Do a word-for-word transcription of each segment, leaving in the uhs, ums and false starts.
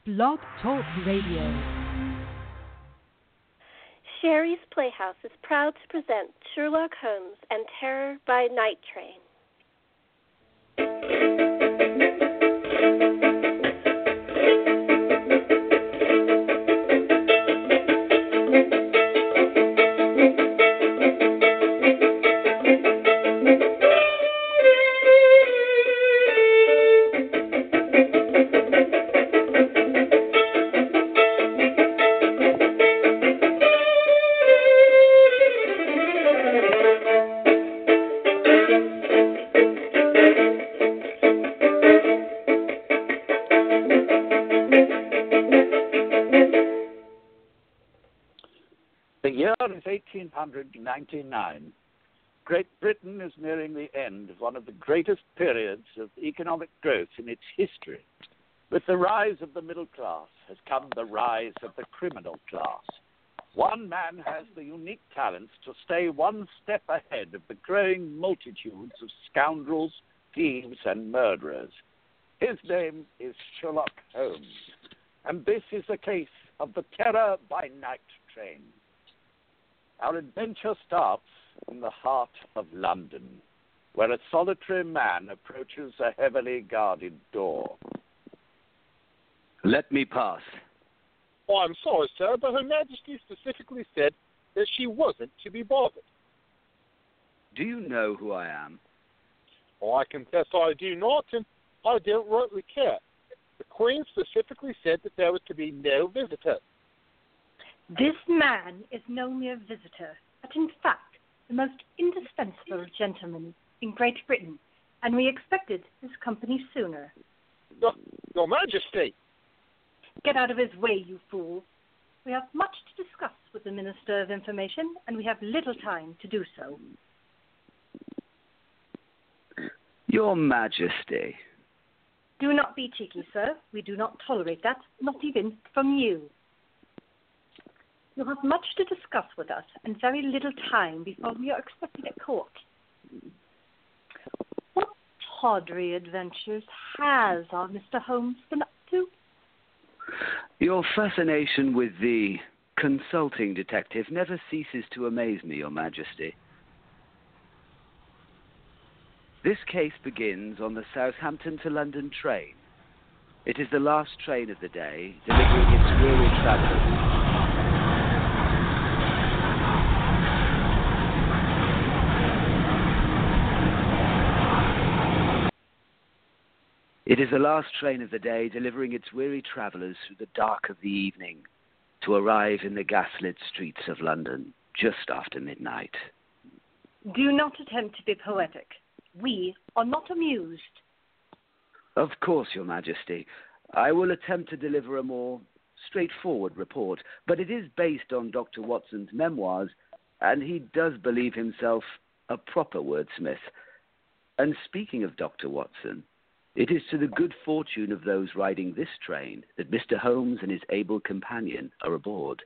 Blog Talk Radio. Sherry's Playhouse is proud to present Sherlock Holmes and Terror by Night Train. The year is eighteen ninety-nine. Great Britain is nearing the end of one of the greatest periods of economic growth in its history. With the rise of the middle class has come the rise of the criminal class. One man has the unique talents to stay one step ahead of the growing multitudes of scoundrels, thieves, and murderers. His name is Sherlock Holmes, and this is the case of the Terror by Night Train. Our adventure starts in the heart of London, where a solitary man approaches a heavily guarded door. Let me pass. Oh, I'm sorry, sir, but Her Majesty specifically said that she wasn't to be bothered. Do you know who I am? Oh, I confess I do not, and I don't rightly care. The Queen specifically said that there was to be no visitor. This man is no mere visitor, but in fact the most indispensable gentleman in Great Britain, and we expected his company sooner. Your, Your Majesty! Get out of his way, you fool. We have much to discuss with the Minister of Information, and we have little time to do so. Your Majesty. Do not be cheeky, sir. We do not tolerate that, not even from you. You have much to discuss with us and very little time before we are expected at court. What tawdry adventures has our Mister Holmes been up to? Your fascination with the consulting detective never ceases to amaze me, Your Majesty. This case begins on the Southampton to London train. It is the last train of the day, delivering its weary travellers. It is the last train of the day, delivering its weary travellers through the dark of the evening to arrive in the gaslit streets of London just after midnight. Do not attempt to be poetic. We are not amused. Of course, Your Majesty. I will attempt to deliver a more straightforward report, but it is based on Doctor Watson's memoirs, and he does believe himself a proper wordsmith. And speaking of Doctor Watson, it is to the good fortune of those riding this train that Mister Holmes and his able companion are aboard.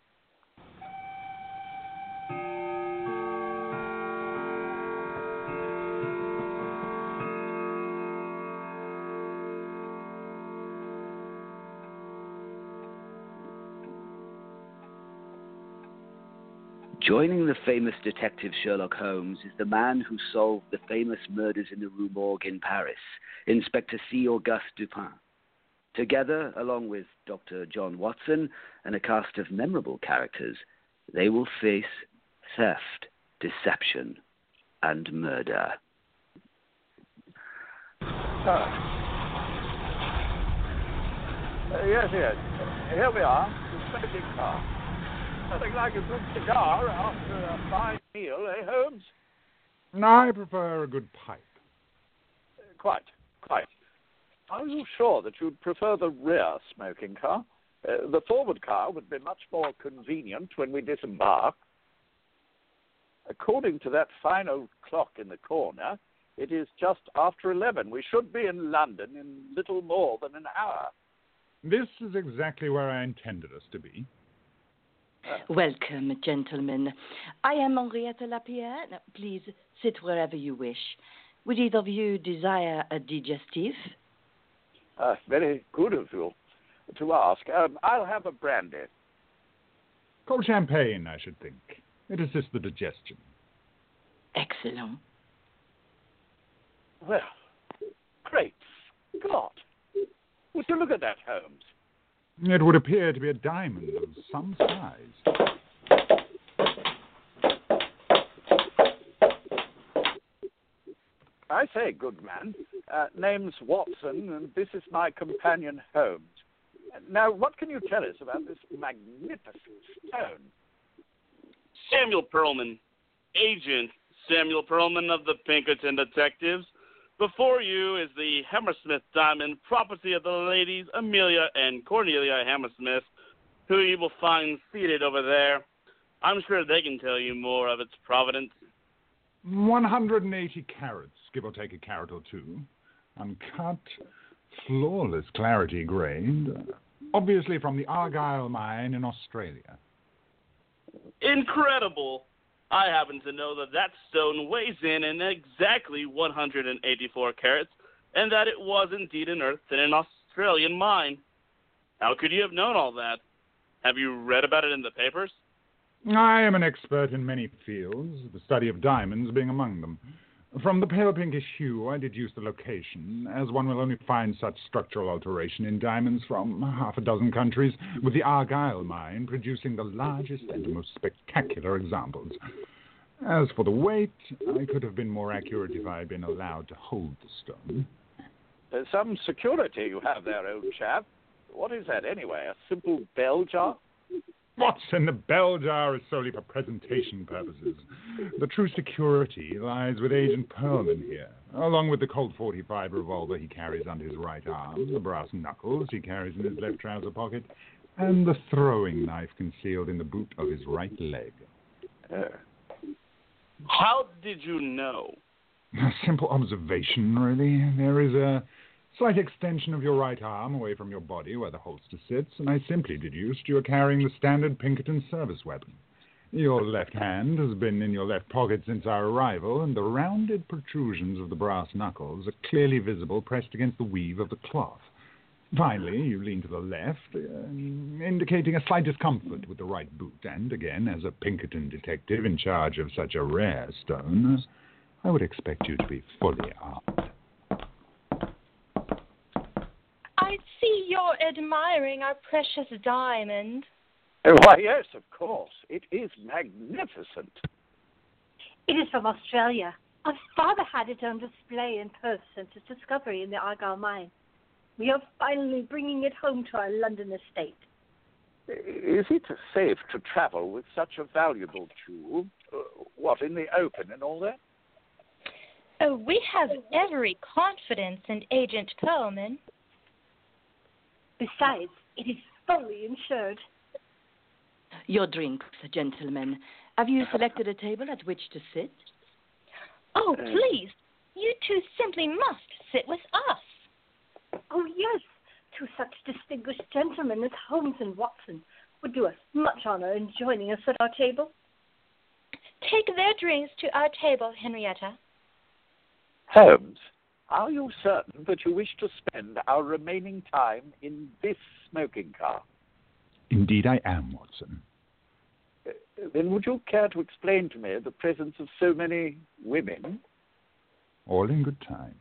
Joining the famous detective Sherlock Holmes is the man who solved the famous murders in the Rue Morgue in Paris, Inspector C. Auguste Dupin. Together, along with Doctor John Watson and a cast of memorable characters, they will face theft, deception, and murder. Uh, yes, yes. Here we are, the smoking car. Nothing like a good cigar after a fine meal, eh, Holmes? I prefer a good pipe. Uh, quite, quite. Are you sure that you'd prefer the rear smoking car? Uh, the forward car would be much more convenient when we disembark. According to that fine old clock in the corner, it is just after eleven. We should be in London in little more than an hour. This is exactly where I intended us to be. Welcome, gentlemen. I am Henrietta Lapierre. Now, please sit wherever you wish. Would either of you desire a digestif? Uh, very good of you. to ask. Um, I'll have a brandy. Cold champagne, I should think. It assists the digestion. Excellent. Well, great Scott. Would you look at that, Holmes? It would appear to be a diamond of some size. I say, good man. Uh, name's Watson, and this is my companion, Holmes. Now, what can you tell us about this magnificent stone? Samuel Pearlman, Agent Samuel Pearlman of the Pinkerton Detectives. Before you is the Hammersmith diamond, property of the ladies Amelia and Cornelia Hammersmith, who you will find seated over there. I'm sure they can tell you more of its provenance. one hundred eighty carats, give or take a carat or two. Uncut, flawless clarity grained, obviously from the Argyle mine in Australia. Incredible! I happen to know that that stone weighs in in exactly one hundred eighty-four carats, and that it was indeed unearthed in an Australian mine. How could you have known all that? Have you read about it in the papers? I am an expert in many fields, the study of diamonds being among them. From the pale pinkish hue, I deduce the location, as one will only find such structural alteration in diamonds from half a dozen countries, with the Argyle mine producing the largest and most spectacular examples. As for the weight, I could have been more accurate if I had been allowed to hold the stone. There's some security you have there, old chap. What is that, anyway? A simple bell jar? Watson, the bell jar is solely for presentation purposes. The true security lies with Agent Pearlman here, along with the Colt forty-five revolver he carries under his right arm, the brass knuckles he carries in his left trouser pocket, and the throwing knife concealed in the boot of his right leg. Uh. How did you know? A simple observation, really. There is a slight extension of your right arm away from your body where the holster sits, and I simply deduced you are carrying the standard Pinkerton service weapon. Your left hand has been in your left pocket since our arrival, and the rounded protrusions of the brass knuckles are clearly visible pressed against the weave of the cloth. Finally, you lean to the left, uh, indicating a slight discomfort with the right boot, and again, as a Pinkerton detective in charge of such a rare stone, I would expect you to be fully armed. I see you're admiring our precious diamond. Oh, why, yes, of course. It is magnificent. It is from Australia. Our father had it on display in Perth since its discovery in the Argyle mine. We are finally bringing it home to our London estate. Is it safe to travel with such a valuable jewel? Uh, what, in the open and all that? Oh, we have every confidence in Agent Pearlman. Besides, it is fully insured. Your drinks, gentlemen. Have you selected a table at which to sit? Oh, please. You two simply must sit with us. Oh, yes. Two such distinguished gentlemen as Holmes and Watson would do us much honor in joining us at our table. Take their drinks to our table, Henrietta. Holmes, are you certain that you wish to spend our remaining time in this smoking car? Indeed I am, Watson. Uh, then would you care to explain to me the presence of so many women? All in good time.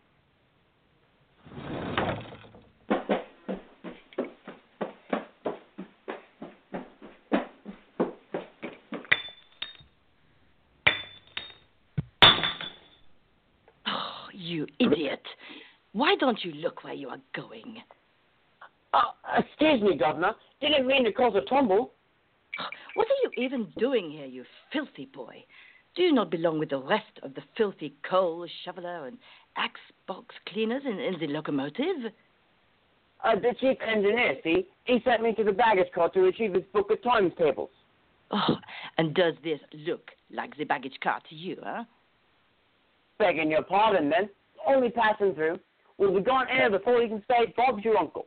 You idiot. Why don't you look where you are going? Uh, excuse me, Governor. Didn't mean to cause a tumble. What are you even doing here, you filthy boy? Do you not belong with the rest of the filthy coal shoveler and axe box cleaners in, in the locomotive? Uh, the chief engineer, see? He sent me to the baggage car to retrieve his book of times tables. Oh, and does this look like the baggage car to you, huh? Begging your pardon, then. Only passing through. We'll be gone air before you can say Bob's your uncle.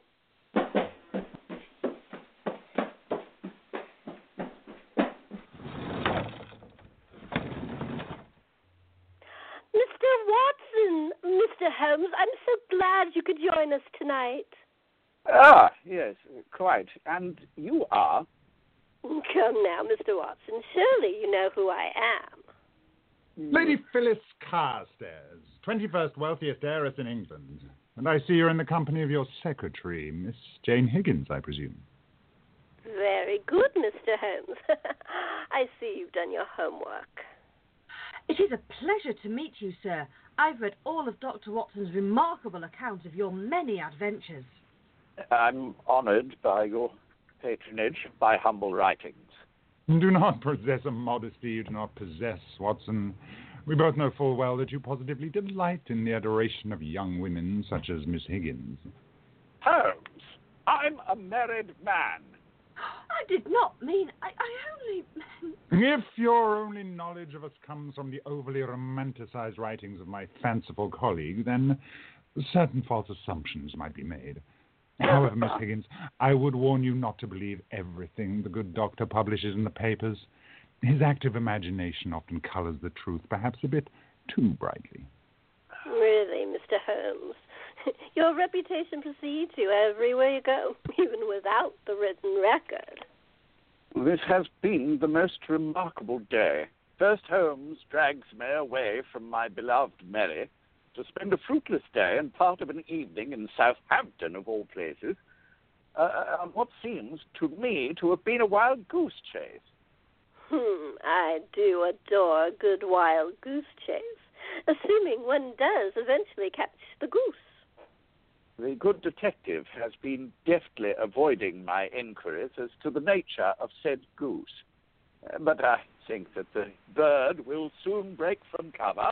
Mister Watson, Mister Holmes, I'm so glad you could join us tonight. Ah, yes, quite. And you are? Come now, Mister Watson. Surely you know who I am. Lady Phyllis Carstairs, twenty-first wealthiest heiress in England. And I see you're in the company of your secretary, Miss Jane Higgins, I presume. Very good, Mister Holmes. I see you've done your homework. It is a pleasure to meet you, sir. I've read all of Doctor Watson's remarkable account of your many adventures. I'm honoured by your patronage, by humble writings. Do not possess a modesty you do not possess, Watson. We both know full well that you positively delight in the adoration of young women such as Miss Higgins. Holmes, I'm a married man. I did not mean... I, I only... If your only knowledge of us comes from the overly romanticized writings of my fanciful colleague, then certain false assumptions might be made. However, Miss Higgins, I would warn you not to believe everything the good doctor publishes in the papers. His active imagination often colors the truth, perhaps a bit too brightly. Really, Mister Holmes, your reputation precedes you everywhere you go, even without the written record. This has been the most remarkable day. First Holmes drags me away from my beloved Mary to spend a fruitless day and part of an evening in Southampton, of all places, uh, on what seems to me to have been a wild goose chase. Hmm, I do adore a good wild goose chase, assuming one does eventually catch the goose. The good detective has been deftly avoiding my inquiries as to the nature of said goose. Uh, but I think that the bird will soon break from cover.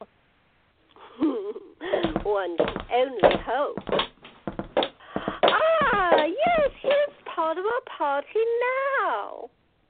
One can only hope. Ah, yes, here's part of our party now.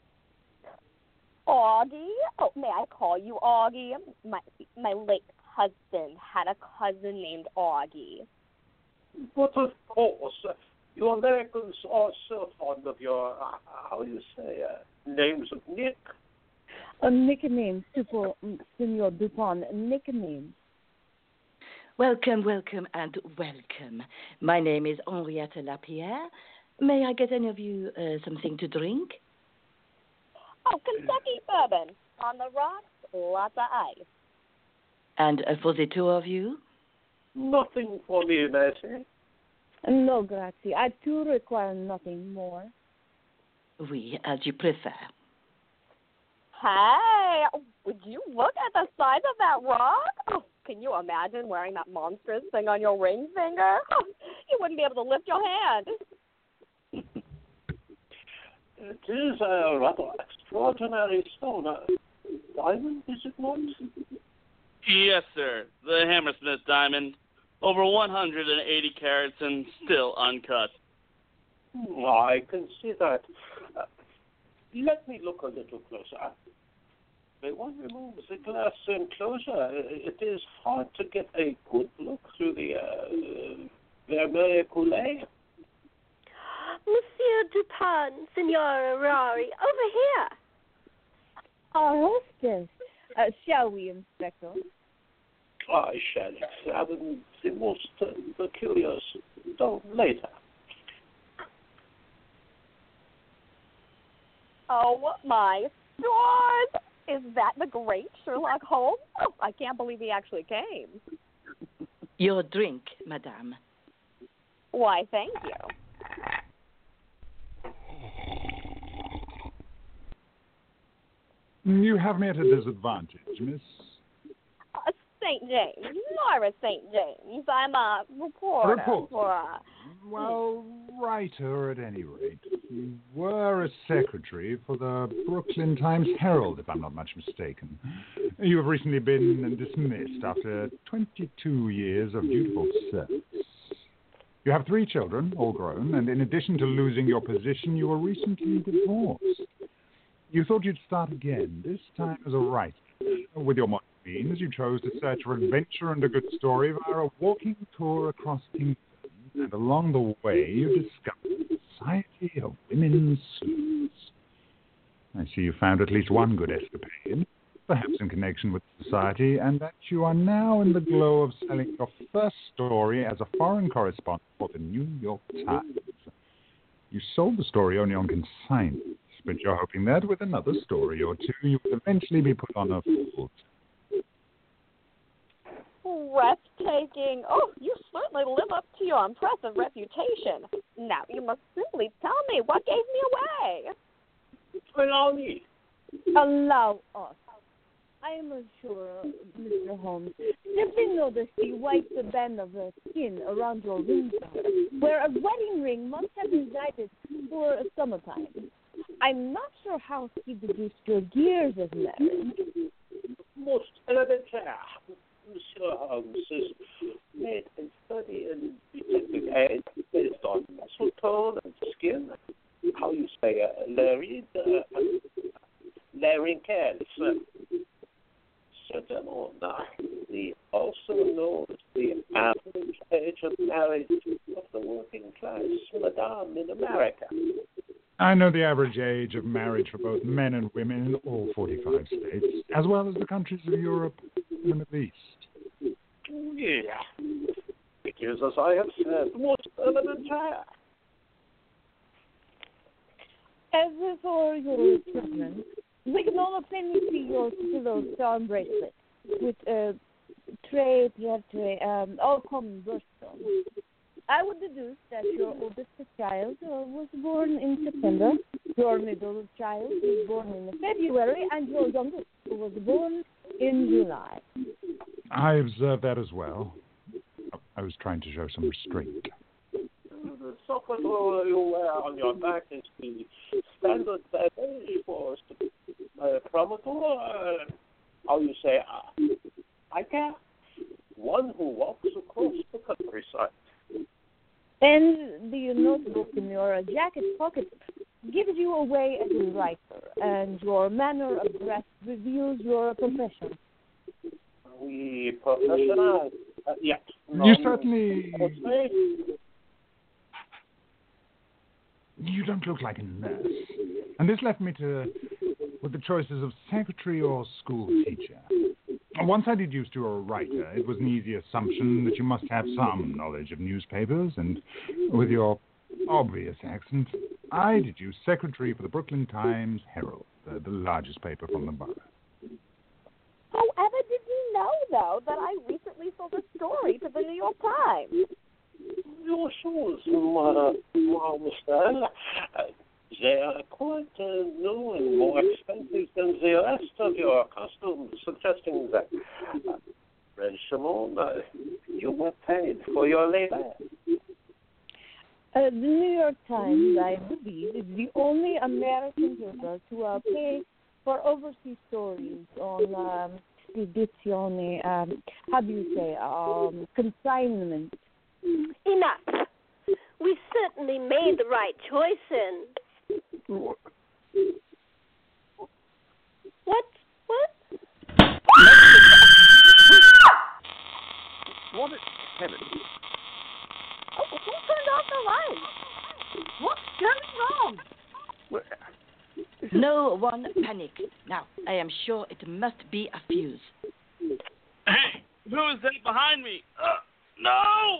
Augie? Oh, may I call you Augie? My my late husband had a cousin named Augie. But of course, uh, you Americans are so fond of your, uh, how do you say, uh, names of Nick. A nickname, Super Senor Dupont, a nickname. Welcome, welcome, and welcome. My name is Henriette Lapierre. May I get any of you uh, something to drink? Oh, Kentucky bourbon. On the rocks, lots of ice. And uh, for the two of you? Nothing for me, Matty. No, grazie. I too require nothing more. Oui, as you prefer. Hey, would you look at the size of that rock? Oh, can you imagine wearing that monstrous thing on your ring finger? Oh, you wouldn't be able to lift your hand. It is a rather extraordinary stone. A diamond, is it not? Yes, sir. The Hammersmith diamond. Over one hundred eighty carats and still uncut. I can see that. Uh, let me look a little closer. When one removes the glass enclosure, it is hard to get a good look through the uh, vermeil coulée. Monsieur Dupont, Signora Rari, over here. Our hostess. Uh, shall we, Inspector? I shall examine the most uh, the curious stone later. Oh, my stars! Is that the great Sherlock Holmes? Oh, I can't believe he actually came. Your drink, madame. Why, thank you. You have me at a disadvantage, Miss. Uh, Saint James. Laura Saint James. I'm a reporter. Report. For a... Well, writer at any rate. You were a secretary for the Brooklyn Times Herald, if I'm not much mistaken. You have recently been dismissed after twenty-two years of dutiful service. You have three children, all grown, and in addition to losing your position, you were recently divorced. You thought you'd start again, this time as a writer. With your modest means, you chose to search for adventure and a good story via a walking tour across England, and along the way you discovered the Society of Women's Sleuths. I see you found at least one good escapade, perhaps in connection with the society, and that you are now in the glow of selling your first story as a foreign correspondent for the New York Times. You sold the story only on consignment, but you're hoping that with another story or two, you will eventually be put on a hold. Breathtaking. Oh, you certainly live up to your impressive reputation. Now, you must simply tell me what gave me away. Allow me. Allow us. I am sure, Mister Holmes, simply notice the white band of uh, skin around your ring finger, where a wedding ring must have resided for a summertime. I'm not sure how he deduced your years of marriage. Most elementary. Monsieur Holmes has made a study in detective age based on muscle tone and skin. How you say, uh, Larry, uh, Larry Cairns. Certainly not. We also know the average age of marriage of the working class madame in America. I know the average age of marriage for both men and women in all forty-five states, as well as the countries of Europe and the Middle East. Yeah. It is, as I have said, most elementary. As for your children, we can all plainly see your pillow charm bracelet with a tray, tray, um, all common birthstones. I would deduce that your oldest child uh, was born in September, your middle child was born in February, and your youngest was born in July. I observed that as well. I was trying to show some restraint. The socket you wear on your back is the standard badge for uh, Promotor, uh, how you say, uh, I care, one who walks across the countryside. And the notebook in your jacket pocket gives you away as a writer, and your manner of dress reveals your profession. We professional, uh, yeah. No, You certainly... You don't look like a nurse. And this left me to with the choices of secretary or school teacher. Once I deduced you were a writer, it was an easy assumption that you must have some knowledge of newspapers, and with your obvious accent, I deduced secretary for the Brooklyn Times Herald, the, the largest paper from the borough. However, did you know, though, that I recently sold a story to the New York Times? Your shoes, uh, well, Mister Uh, they are quite uh, new and more expensive than the rest of your costumes, suggesting that, uh, Fred Simone, uh, you were paid for your labor. Uh, the New York Times, I believe, is the only American paper to uh, pay for overseas stories on um, spedizione, um, how do you say, um, consignment. Enough. We certainly made the right choice in. What? What? What is heaven? Oh, who turned off the lights? What's going on? Well, No one panic. Now, I am sure it must be a fuse. Hey, who is that behind me? Uh, no!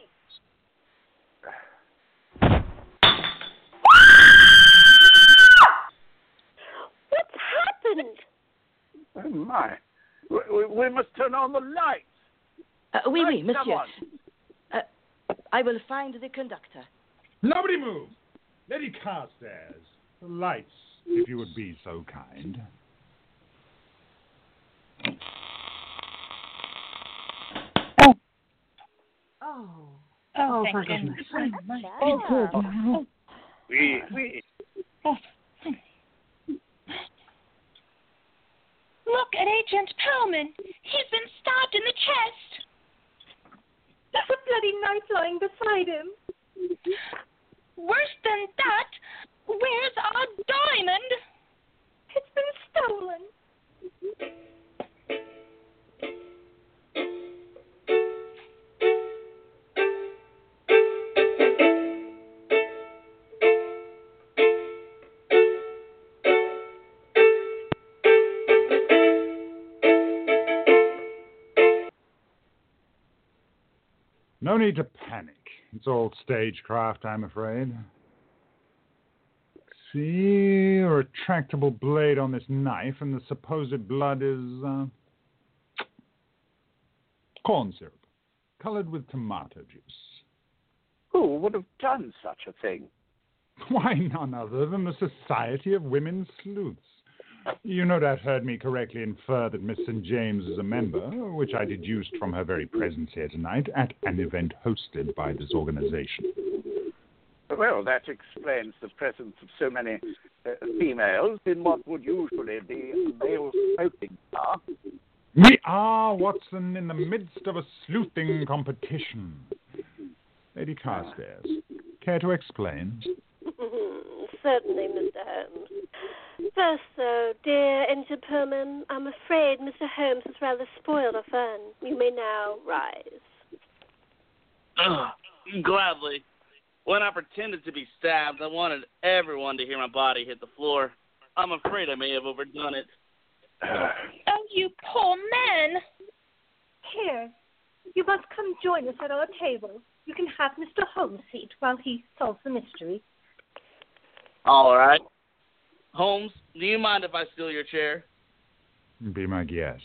What's happened? Oh, my. We, we, we must turn on the lights. Uh, oui, oui, Lights, monsieur. come Uh, I will find the conductor. Nobody move! Lady Carstairs, the lights, if you would be so kind. Oh. Oh, thank thank goodness. goodness. Oh, good. Oh. We, we. Look at Agent Perlman. He's been stabbed in the chest. There's a bloody knife lying beside him. Worse than that, where's our diamond? It's been stolen. No need to panic. It's all stagecraft, I'm afraid. see. A retractable blade on this knife, and the supposed blood is uh, corn syrup, colored with tomato juice. Who would have done such a thing? Why, none other than the Society of Women Sleuths. You no doubt heard me correctly infer that Miss Saint James is a member, which I deduced from her very presence here tonight at an event hosted by this organization. Well, that explains the presence of so many uh, females in what would usually be a male smoking bar. We are, Watson, in the midst of a sleuthing competition. Lady Carstairs, care to explain? Certainly, Mister Holmes. First, though, dear Injured Perlman, I'm afraid Mister Holmes has rather spoiled our fun. You may now rise. Ugh, gladly. When I pretended to be stabbed, I wanted everyone to hear my body hit the floor. I'm afraid I may have overdone it. Oh, you poor man! Here, you must come join us at our table. You can have Mister Holmes' seat while he solves the mystery. All right. Holmes, do you mind if I steal your chair? Be my guest.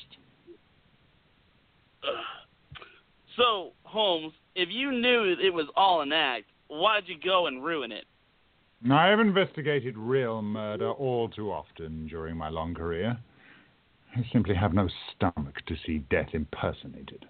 Ugh. So, Holmes, if you knew it was all an act, why'd you go and ruin it? I have investigated real murder all too often during my long career. I simply have no stomach to see death impersonated.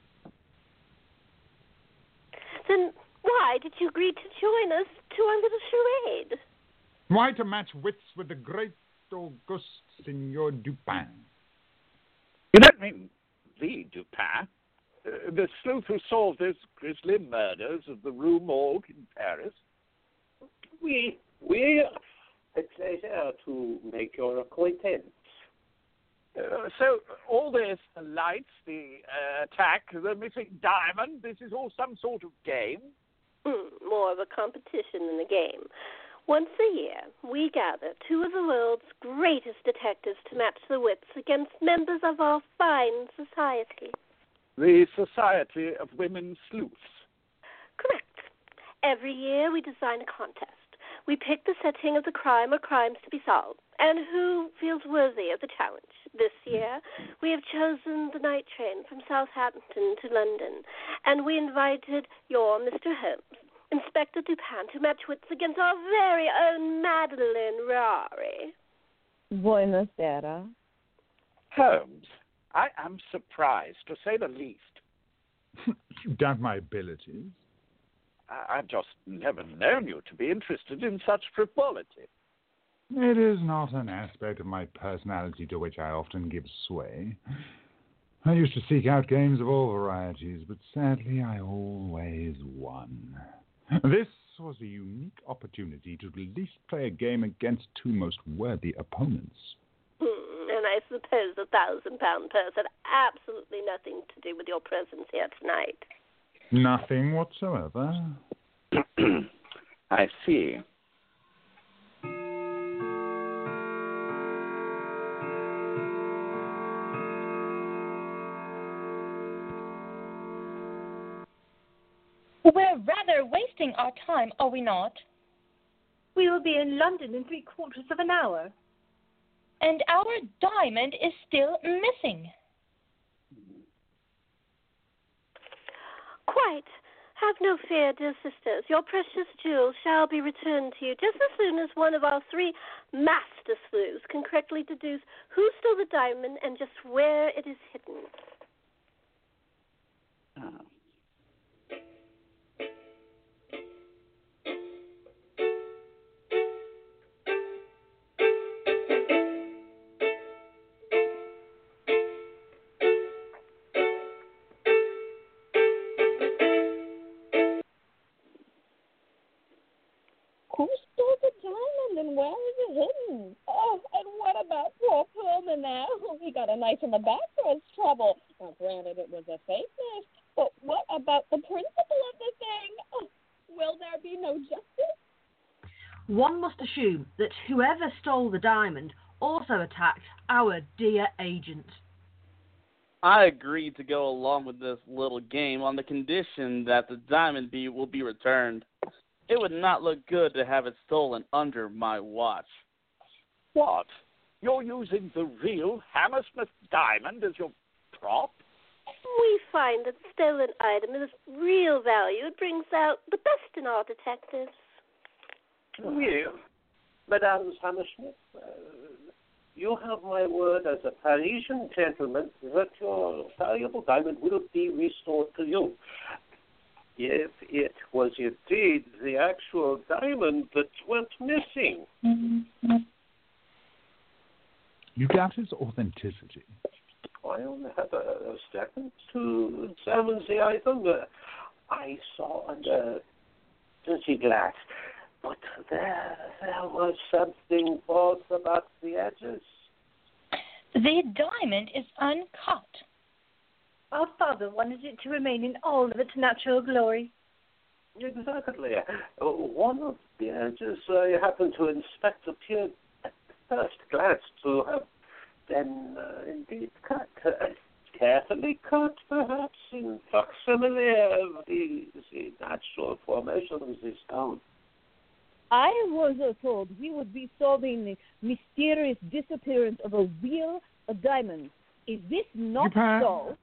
Then why did you agree to join us to our little charade? Why to match wits with the great Auguste Signor Dupin? You don't mean the Dupin? Uh, the sleuth who solved those grisly murders of the Rue Morgue in Paris? We, we, a pleasure to make your acquaintance. Uh, so, all this, the lights, the uh, attack, the missing diamond, this is all some sort of game? Mm, more of a competition than a game. Once a year, we gather two of the world's greatest detectives to match the wits against members of our fine society. The Society of Women Sleuths. Correct. Every year we design a contest. We pick the setting of the crime or crimes to be solved, and who feels worthy of the challenge. This year, we have chosen the night train from Southampton to London, and we invited your Mister Holmes, Inspector Dupin, to match wits against our very own Madeline Rari. Buenos Aires. Holmes, I am surprised, to say the least. You doubt my abilities? I- I've just never known you to be interested in such frivolity. It is not an aspect of my personality to which I often give sway. I used to seek out games of all varieties, but sadly I always won. This was a unique opportunity to at least play a game against two most worthy opponents. Hmm, and I suppose the thousand-pound purse had absolutely nothing to do with your presence here tonight. Nothing whatsoever. I see. We're rather wasting our time, are we not? We will be in London in three quarters of an hour. And our diamond is still missing. Quite. Have no fear, dear sisters. Your precious jewel shall be returned to you just as soon as one of our three master sleuths can correctly deduce who stole the diamond and just where it is hidden. Oh. Who stole the diamond and where is it hidden? Oh, and what about poor Perlman now? He got a knife in the back for his trouble. Now, granted, it was a fake knife, but what about the principle of the thing? Oh, will there be no justice? One must assume that whoever stole the diamond also attacked our dear agent. I agreed to go along with this little game on the condition that the diamond be will be returned. It would not look good to have it stolen under my watch. What? You're using the real Hammersmith diamond as your prop? We find that stolen item is of real value. It brings out the best in our detectives. Well, Madame Hammersmith, uh, you have my word as a Parisian gentleman that your valuable diamond will be restored to you. If it was indeed the actual diamond that went missing. Mm-hmm. You doubt its authenticity? I only have a, a second to examine the item. Uh, I saw under dirty glass, but there, there was something false about the edges. The diamond is uncut. Our father wanted it to remain in all of its natural glory. Exactly. Uh, one of the edges I happened to inspect appeared at first glance to have been uh, indeed cut. Uh, carefully cut, perhaps, in facsimile of the, the natural formation of the stone. I was uh, told we would be solving the mysterious disappearance of a real a diamond. Is this not Dupin, so?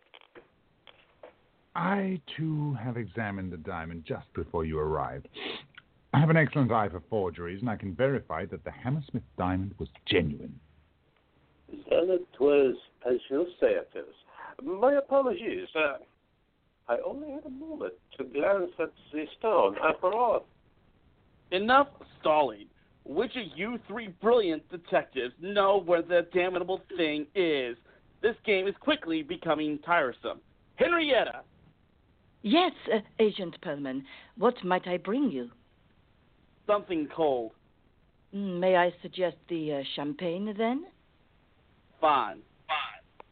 I, too, have examined the diamond just before you arrived. I have an excellent eye for forgeries, and I can verify that the Hammersmith diamond was genuine. Then it was as you say it is. My apologies. Uh, I only had a moment to glance at the stone. After all, Enough stalling. Which of you three brilliant detectives know where the damnable thing is? This game is quickly becoming tiresome. Henrietta! Yes, uh, Agent Perlman. What might I bring you? Something cold. Mm, May I suggest the uh, champagne, then? Fine. Fine.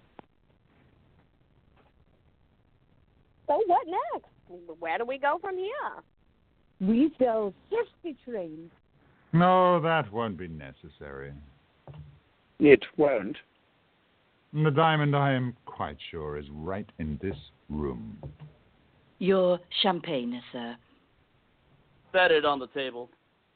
So what next? Where do we go from here? We shall search the train. No, that won't be necessary. It won't. The diamond, I am quite sure, is right in this room. Your champagne, sir. Set it on the table.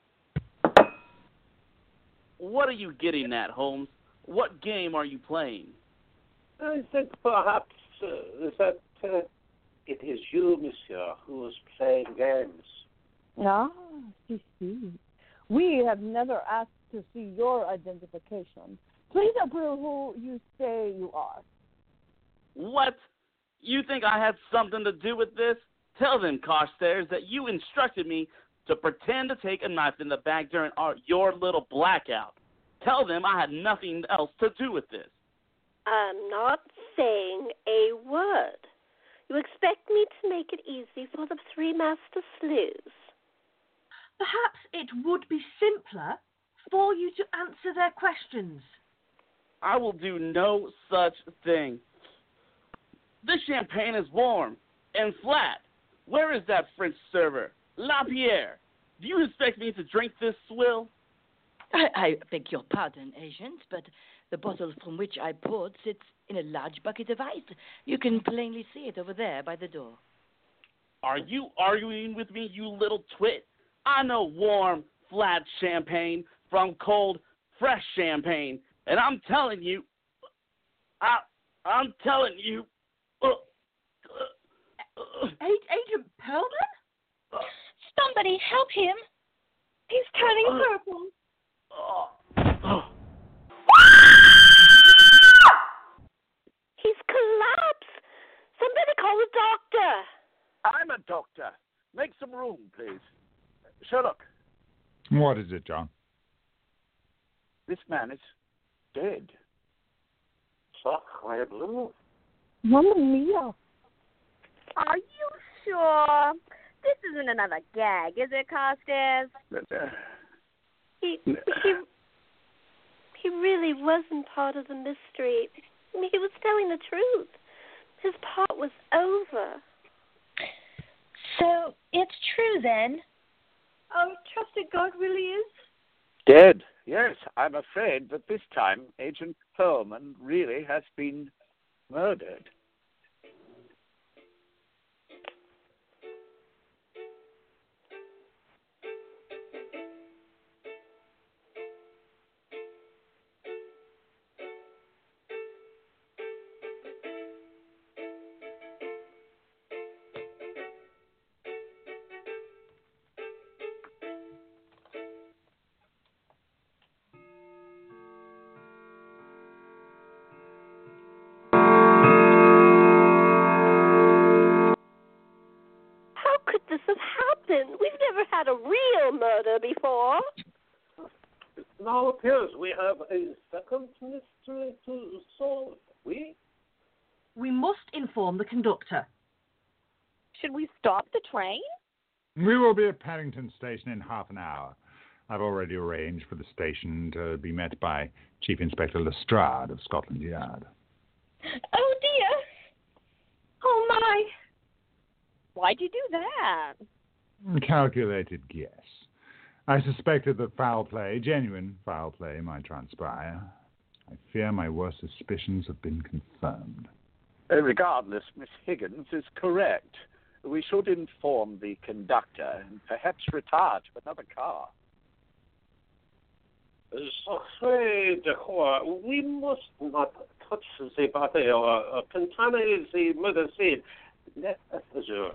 What are you getting at, Holmes? What game are you playing? I think perhaps uh, that uh, it is you, monsieur, who is playing games. Ah, you see. We have never asked to see your identification. Please approve who you say you are. What? You think I had something to do with this? Tell them, Carstairs, that you instructed me to pretend to take a knife in the bag during our, your little blackout. Tell them I had nothing else to do with this. I'm not saying a word. You expect me to make it easy for the three master sleuths. Perhaps it would be simpler for you to answer their questions. I will do no such thing. This champagne is warm and flat. Where is that French server? Lapierre, do you expect me to drink this swill? I, I beg your pardon, Agent, but the bottle from which I poured sits in a large bucket of ice. You can plainly see it over there by the door. Are you arguing with me, you little twit? I know warm, flat champagne from cold, fresh champagne, and I'm telling you, I, I'm telling you. Uh, uh, uh, Agent Perlman? Somebody help him. He's turning uh, purple. uh, uh. He's collapsed. Somebody call a doctor. I'm a doctor. Make some room, please. Sherlock. What is it, John? This man is dead. Sacre bleu. Mamma mia. Are you sure? This isn't another gag, is it, Carstairs? Uh, He, he, he really wasn't part of the mystery. He was telling the truth. His part was over. So it's true then? Our trusted God really is? dead. Yes, I'm afraid that this time Agent Perlman really has been murdered. murder before. It now appears we have a second mystery to solve. We? We must inform the conductor. Should we stop the train? We will be at Paddington Station in half an hour. I've already arranged for the station to be met by Chief Inspector Lestrade of Scotland Yard. Oh, dear. Oh, my. Why'd you do that? Calculated guess. I suspected that foul play, genuine foul play, might transpire. I fear my worst suspicions have been confirmed. Uh, regardless, Miss Higgins is correct. We should inform the conductor and perhaps retire to another car. Sacré de quoi, we must not touch the body or uh, contaminate the murder scene. Let us assure.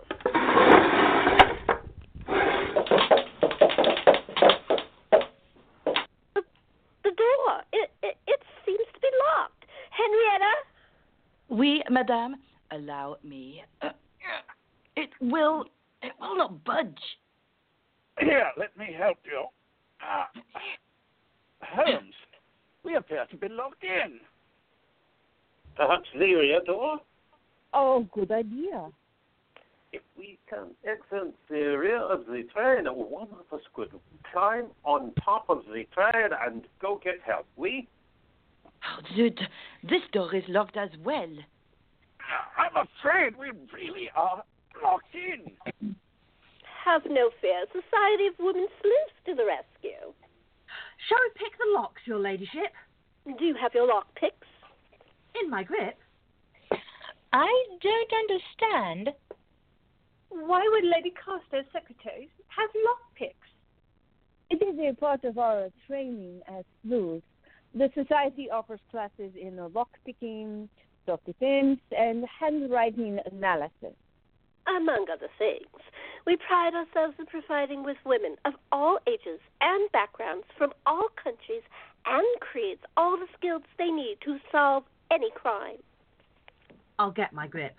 The, the door, it, it, it seems to be locked. Henrietta? Oui, madame. Allow me. Uh, it will... It will not budge. Here, let me help you. Ah. Holmes, we appear to be locked in. Perhaps the rear door? Oh, good idea. If we can exit the rear of the train, one of us could climb on top of the train and go get help. We? Oh, zut. This door is locked as well. I'm afraid we really are locked in. Have no fear. Society of Women Sleuths to the rescue. Shall we pick the locks, your ladyship? Do you have your lock picks? In my grip. I don't understand. Why would Lady Carstairs' secretaries have lockpicks? It is a part of our training as sleuths. The society offers classes in lockpicking, self-defense, and handwriting analysis. Among other things, we pride ourselves in providing with women of all ages and backgrounds from all countries and creeds all the skills they need to solve any crime. I'll get my grip.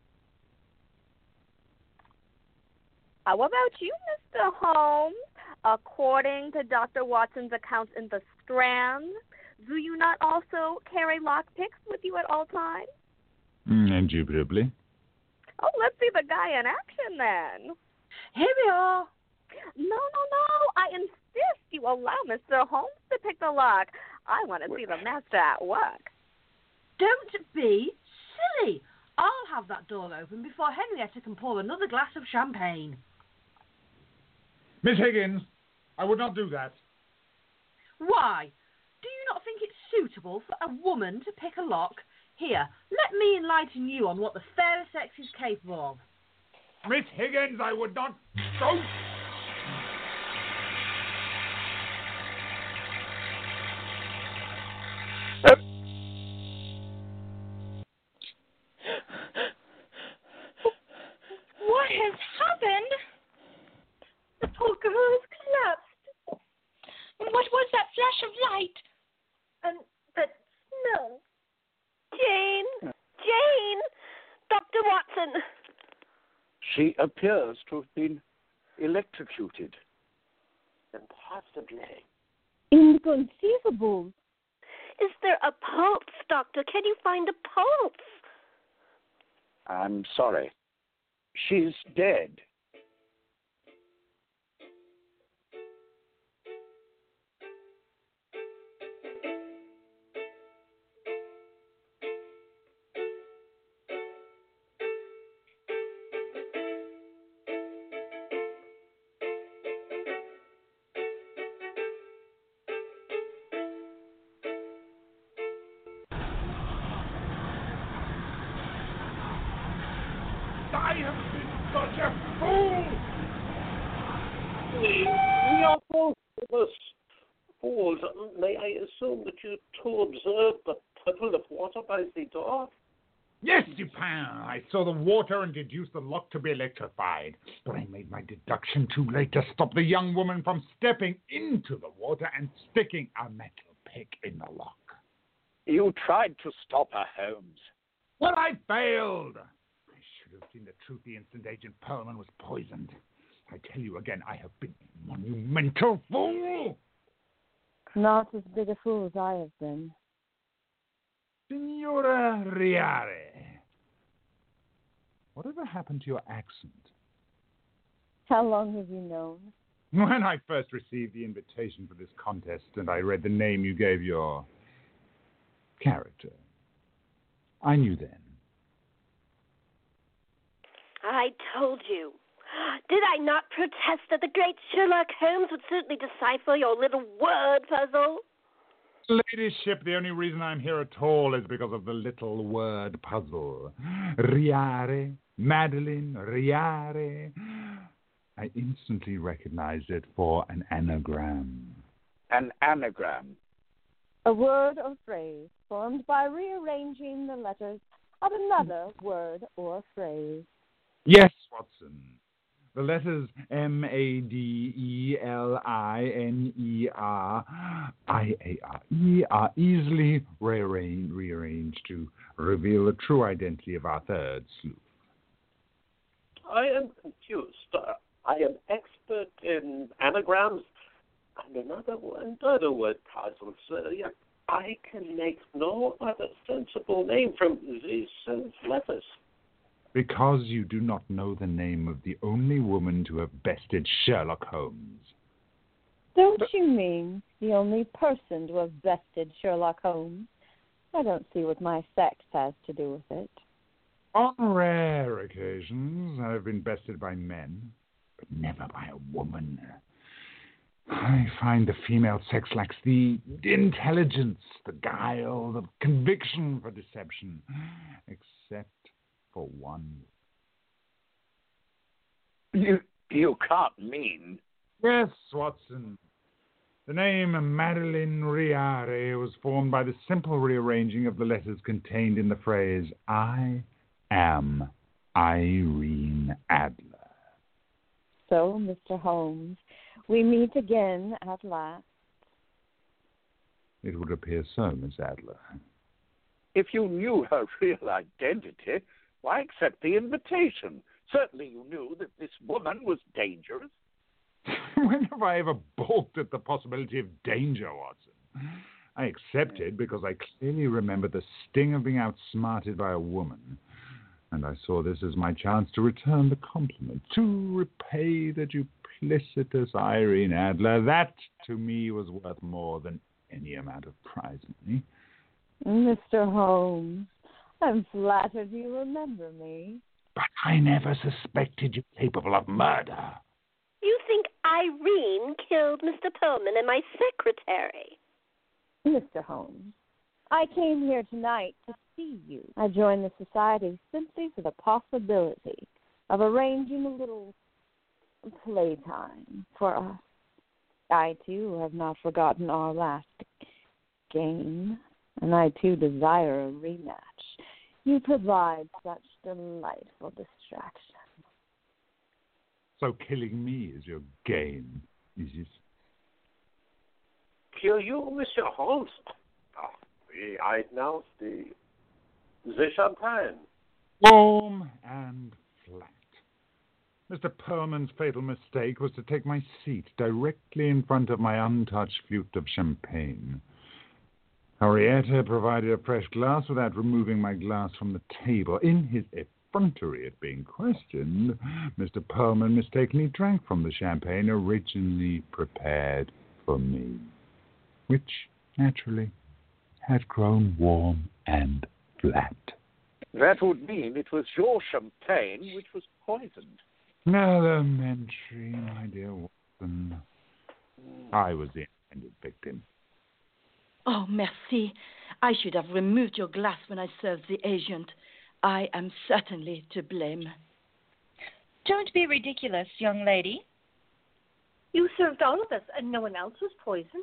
How about you, Mister Holmes? According to Doctor Watson's accounts in the Strand, do you not also carry lockpicks with you at all times? Mm, indubitably. Oh, let's see the guy in action then. Here we are. No, no, no. I insist you allow Mister Holmes to pick the lock. I want to see the master at work. Don't be silly. I'll have that door open before Henrietta can pour another glass of champagne. Miss Higgins, I would not do that. Why? Do you not think it's suitable for a woman to pick a lock? Here, let me enlighten you on what the fairer sex is capable of. Miss Higgins, I would not... Don't... What has happened? The poor girl has collapsed. What was that flash of light? And that smell. Jane! Jane! Doctor Watson! She appears to have been electrocuted. Impossibly. Inconceivable. Is there a pulse, Doctor? Can you find a pulse? I'm sorry. She's dead. I have been such a fool! We, we are both of us fools. May I assume that you two observed the puddle of water by the door? Yes, Dupin. I saw the water and deduced the lock to be electrified. But I made my deduction too late to stop the young woman from stepping into the water and sticking a metal pick in the lock. You tried to stop her, Holmes. Well, I failed. I should have seen the truth the instant Agent Perlman was poisoned. I tell you again, I have been a monumental fool. Not as big a fool as I have been. Signora Riare, whatever happened to your accent? How long have you known? When I first received the invitation for this contest and I read the name you gave your character, I knew then. I told you. Did I not protest that the great Sherlock Holmes would certainly decipher your little word puzzle? Ladyship, the only reason I'm here at all is because of the little word puzzle. Riare, Madeline, Riare. I instantly recognized it for an anagram. An anagram? A word or phrase formed by rearranging the letters of another word or phrase. Yes, Watson. The letters M A D E L I N E R I A R E are easily rearranged, rearranged to reveal the true identity of our third sleuth. I am confused. Uh, I am expert in anagrams and another, another word puzzles. Uh, yeah, I can make no other sensible name from these uh, letters. Because you do not know the name of the only woman to have bested Sherlock Holmes. Don't you mean the only person to have bested Sherlock Holmes? I don't see what my sex has to do with it. On rare occasions, I have been bested by men, but never by a woman. I find the female sex lacks the intelligence, the guile, the conviction for deception, except for one. You, you can't mean... Yes, Watson. The name Madeline Riare was formed by the simple rearranging of the letters contained in the phrase, I am Irene Adler. So, Mister Holmes, we meet again at last. It would appear so, Miss Adler. If you knew her real identity, why accept the invitation? Certainly you knew that this woman was dangerous. When have I ever balked at the possibility of danger, Watson? I accepted because I clearly remembered the sting of being outsmarted by a woman. And I saw this as my chance to return the compliment, to repay the duplicitous Irene Adler. That, to me, was worth more than any amount of prize money. Mister Holmes, I'm flattered you remember me. But I never suspected you capable of murder. You think Irene killed Mister Pullman and my secretary? Mister Holmes, I came here tonight to see you. I joined the society simply for the possibility of arranging a little playtime for us. I, too, have not forgotten our last game, and I, too, desire a rematch. You provide such delightful distraction. So killing me is your game, is it? Kill you, Mister Holmes? Oh, I announce the, the champagne. Warm and flat. Mister Perlman's fatal mistake was to take my seat directly in front of my untouched flute of champagne. Henrietta provided a fresh glass without removing my glass from the table. In his effrontery at being questioned, Mister Perlman mistakenly drank from the champagne originally prepared for me, which, naturally, had grown warm and flat. That would mean it was your champagne which was poisoned. Elementary, my dear Watson. I was the intended victim. Oh, merci. I should have removed your glass when I served the agent. I am certainly to blame. Don't be ridiculous, young lady. You served all of us, and no one else was poisoned.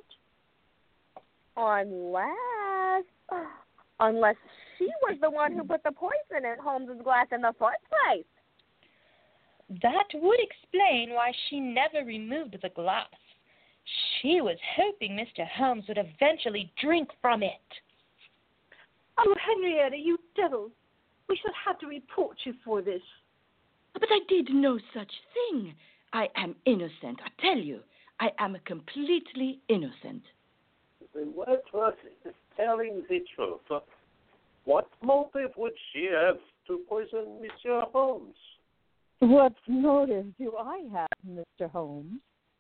Unless... Unless she was the one who put the poison in Holmes's glass in the first place. That would explain why she never removed the glass. She was hoping Mister Holmes would eventually drink from it. Oh, Henrietta, you devil. We shall have to report you for this. But I did no such thing. I am innocent. I tell you, I am completely innocent. The Wentworth is telling the truth. What motive would she have to poison Monsieur Holmes? What motive do I have, Mister Holmes?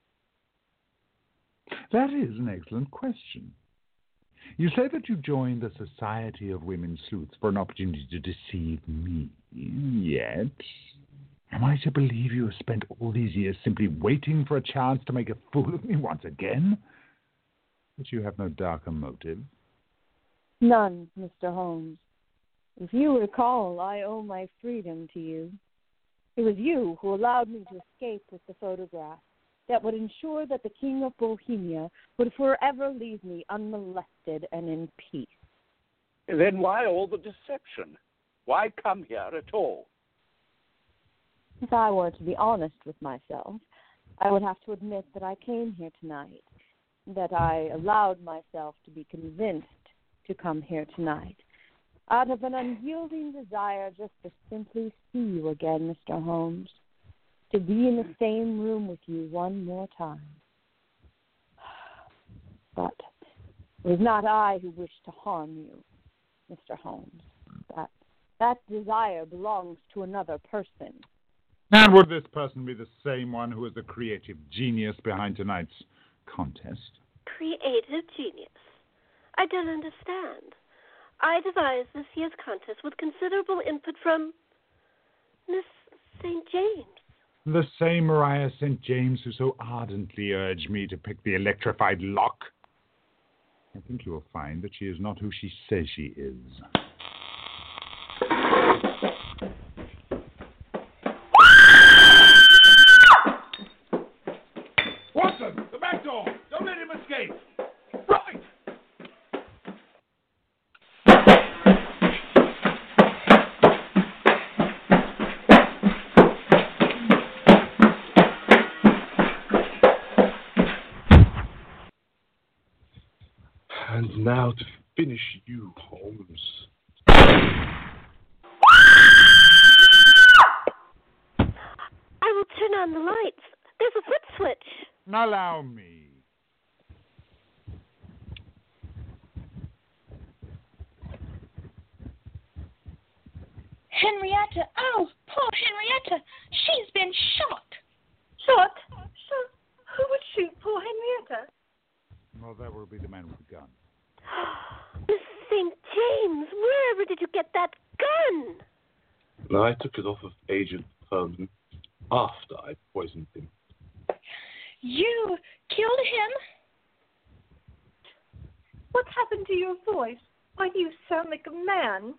That is an excellent question. You say that you joined the Society of Women Sleuths for an opportunity to deceive me. Yet, am I to believe you have spent all these years simply waiting for a chance to make a fool of me once again? That you have no darker motive? None, Mister Holmes. If you recall, I owe my freedom to you. It was you who allowed me to escape with the photograph that would ensure that the King of Bohemia would forever leave me unmolested and in peace. Then why all the deception? Why come here at all? If I were to be honest with myself, I would have to admit that I came here tonight, that I allowed myself to be convinced to come here tonight, out of an unyielding desire just to simply see you again, Mister Holmes, to be in the same room with you one more time. But it was not I who wished to harm you, Mister Holmes. That, that desire belongs to another person. And would this person be the same one who is the creative genius behind tonight's contest? Creative genius? I don't understand. I devised this year's contest with considerable input from Miss Saint James. The same Mariah Saint James who so ardently urged me to pick the electrified lock. I think you will find that she is not who she says she is. Watson, the back door! Don't let him escape! Right! And now to finish you, Holmes. I will turn on the lights. There's a foot switch. Allow me. Henrietta! Oh, poor Henrietta! She's been shot! Shot? Shot? Who would shoot poor Henrietta? Well, that will be the man with the gun. Miss Saint James, wherever did you get that gun? I took it off of Agent Herman after I poisoned him. You killed him? What happened to your voice? Why do you sound like a man?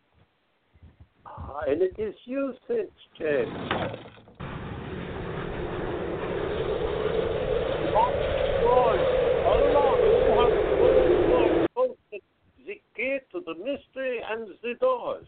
Ah, and it is you, Saint James. The gate to the mystery and the doors.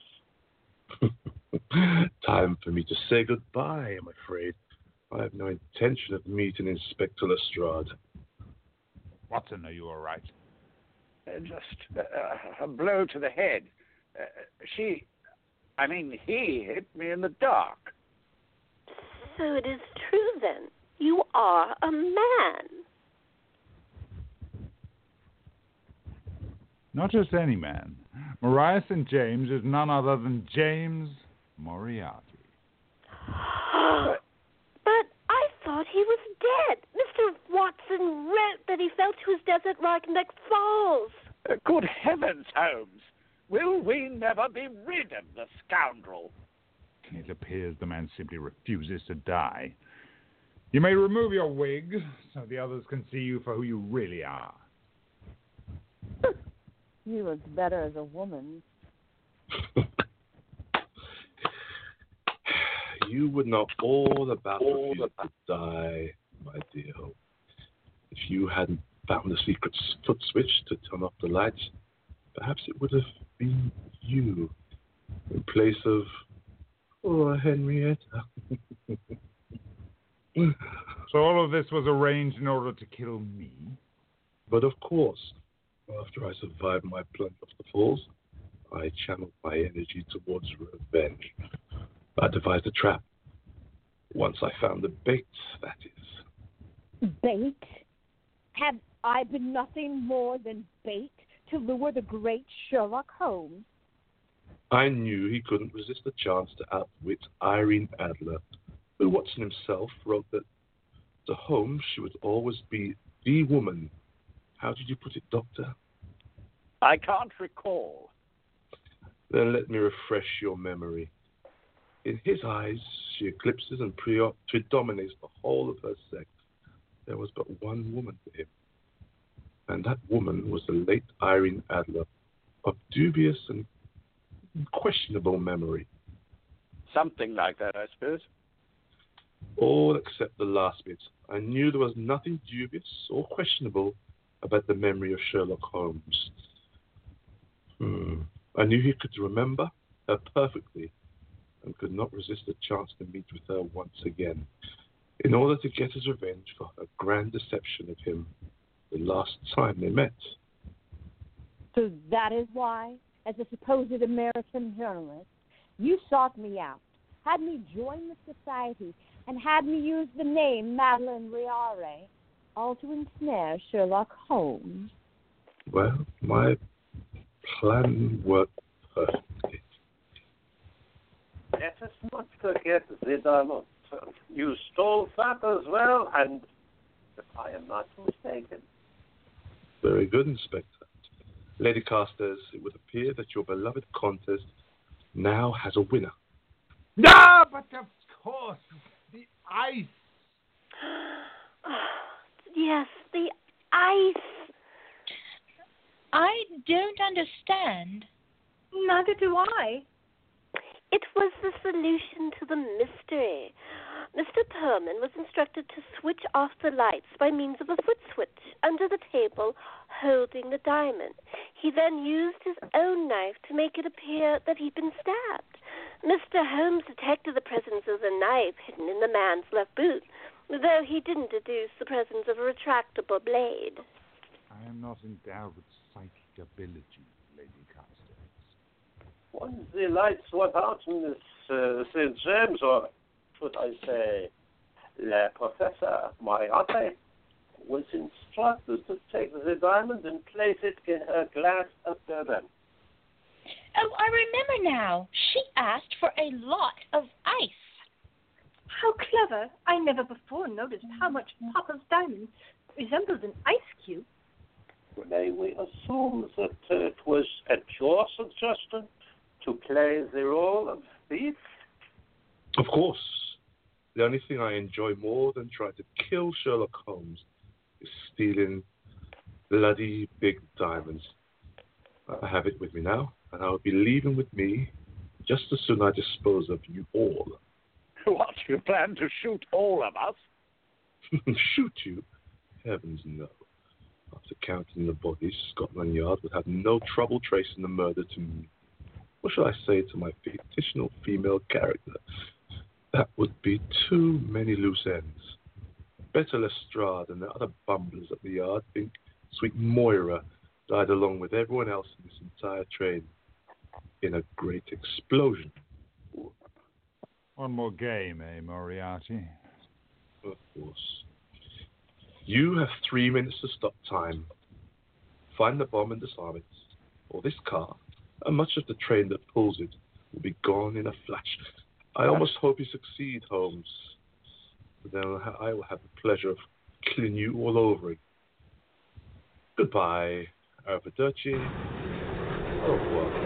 Time for me to say goodbye, I'm afraid. I have no intention of meeting Inspector Lestrade. Watson, are you all right? Uh, just uh, a blow to the head. Uh, she, I mean, he hit me in the dark. So it is true, then. You are a man. Not just any man. Mariah Saint James is none other than James Moriarty. But I thought he was dead. Mister Watson wrote that he fell to his death at Reichenbach Falls. Uh, good heavens, Holmes. Will we never be rid of the scoundrel? It appears the man simply refuses to die. You may remove your wig so the others can see you for who you really are. You look better as a woman. You would know all about all refusing to die, my dear Holmes. If you hadn't found the secret foot switch to turn off the lights, perhaps it would have been you in place of poor Henrietta. So all of this was arranged in order to kill me? But of course, after I survived my plunge off the falls, I channeled my energy towards revenge. I devised a trap. Once I found the bait, that is. Bait? Have I been nothing more than bait to lure the great Sherlock Holmes? I knew he couldn't resist the chance to outwit Irene Adler, but Watson himself wrote that to Holmes she would always be the woman. How did you put it, Doctor? I can't recall. Then let me refresh your memory. In his eyes, she eclipses and pre- predominates the whole of her sex. There was but one woman for him, and that woman was the late Irene Adler, of dubious and questionable memory. Something like that, I suppose. All except the last bit. I knew there was nothing dubious or questionable about the memory of Sherlock Holmes. Hmm. I knew he could remember her perfectly and could not resist the chance to meet with her once again in order to get his revenge for her grand deception of him the last time they met. So that is why, as a supposed American journalist, you sought me out, had me join the society, and had me use the name Madeline Riare, all to ensnare Sherlock Holmes. Well, my plan worked perfectly. Let us not forget the diamond. You stole that as well, and if I am not mistaken. Very good, Inspector. Lady Carstairs, it would appear that your beloved contest now has a winner. No, but of course, the ice. Yes, the ice. I don't understand. Neither do I. It was the solution to the mystery. Mister Perlman was instructed to switch off the lights by means of a foot switch under the table holding the diamond. He then used his own knife to make it appear that he'd been stabbed. Mister Holmes detected the presence of the knife hidden in the man's left boot, though he didn't deduce the presence of a retractable blade. I am not endowed with psychic ability, Lady Carstairs. When the lights went out in this uh, Saint James, or should I say, Le Professor Moriarty was instructed to take the diamond and place it in her glass of bourbon. Oh, I remember now. She asked for a lot of ice. How clever. I never before noticed how much Papa's diamond resembled an ice cube. May we assume that uh, it was at your suggestion to play the role of thief? Of course. The only thing I enjoy more than trying to kill Sherlock Holmes is stealing bloody big diamonds. I have it with me now, and I will be leaving with me just as soon as I dispose of you all. What, you plan to shoot all of us? Shoot you? Heavens, no. After counting the bodies, Scotland Yard would have no trouble tracing the murder to me. What shall I say to my fictional female character? That would be too many loose ends. Better Lestrade and the other bumblers at the yard think sweet Moira died along with everyone else in this entire train in a great explosion. One more game, eh, Moriarty? Of course. You have three minutes to stop time. Find the bomb and disarm it, or this car, and much of the train that pulls it, will be gone in a flash. I almost hope you succeed, Holmes. But then I will have the pleasure of killing you all over again. Goodbye, Arrivederci. Au revoir.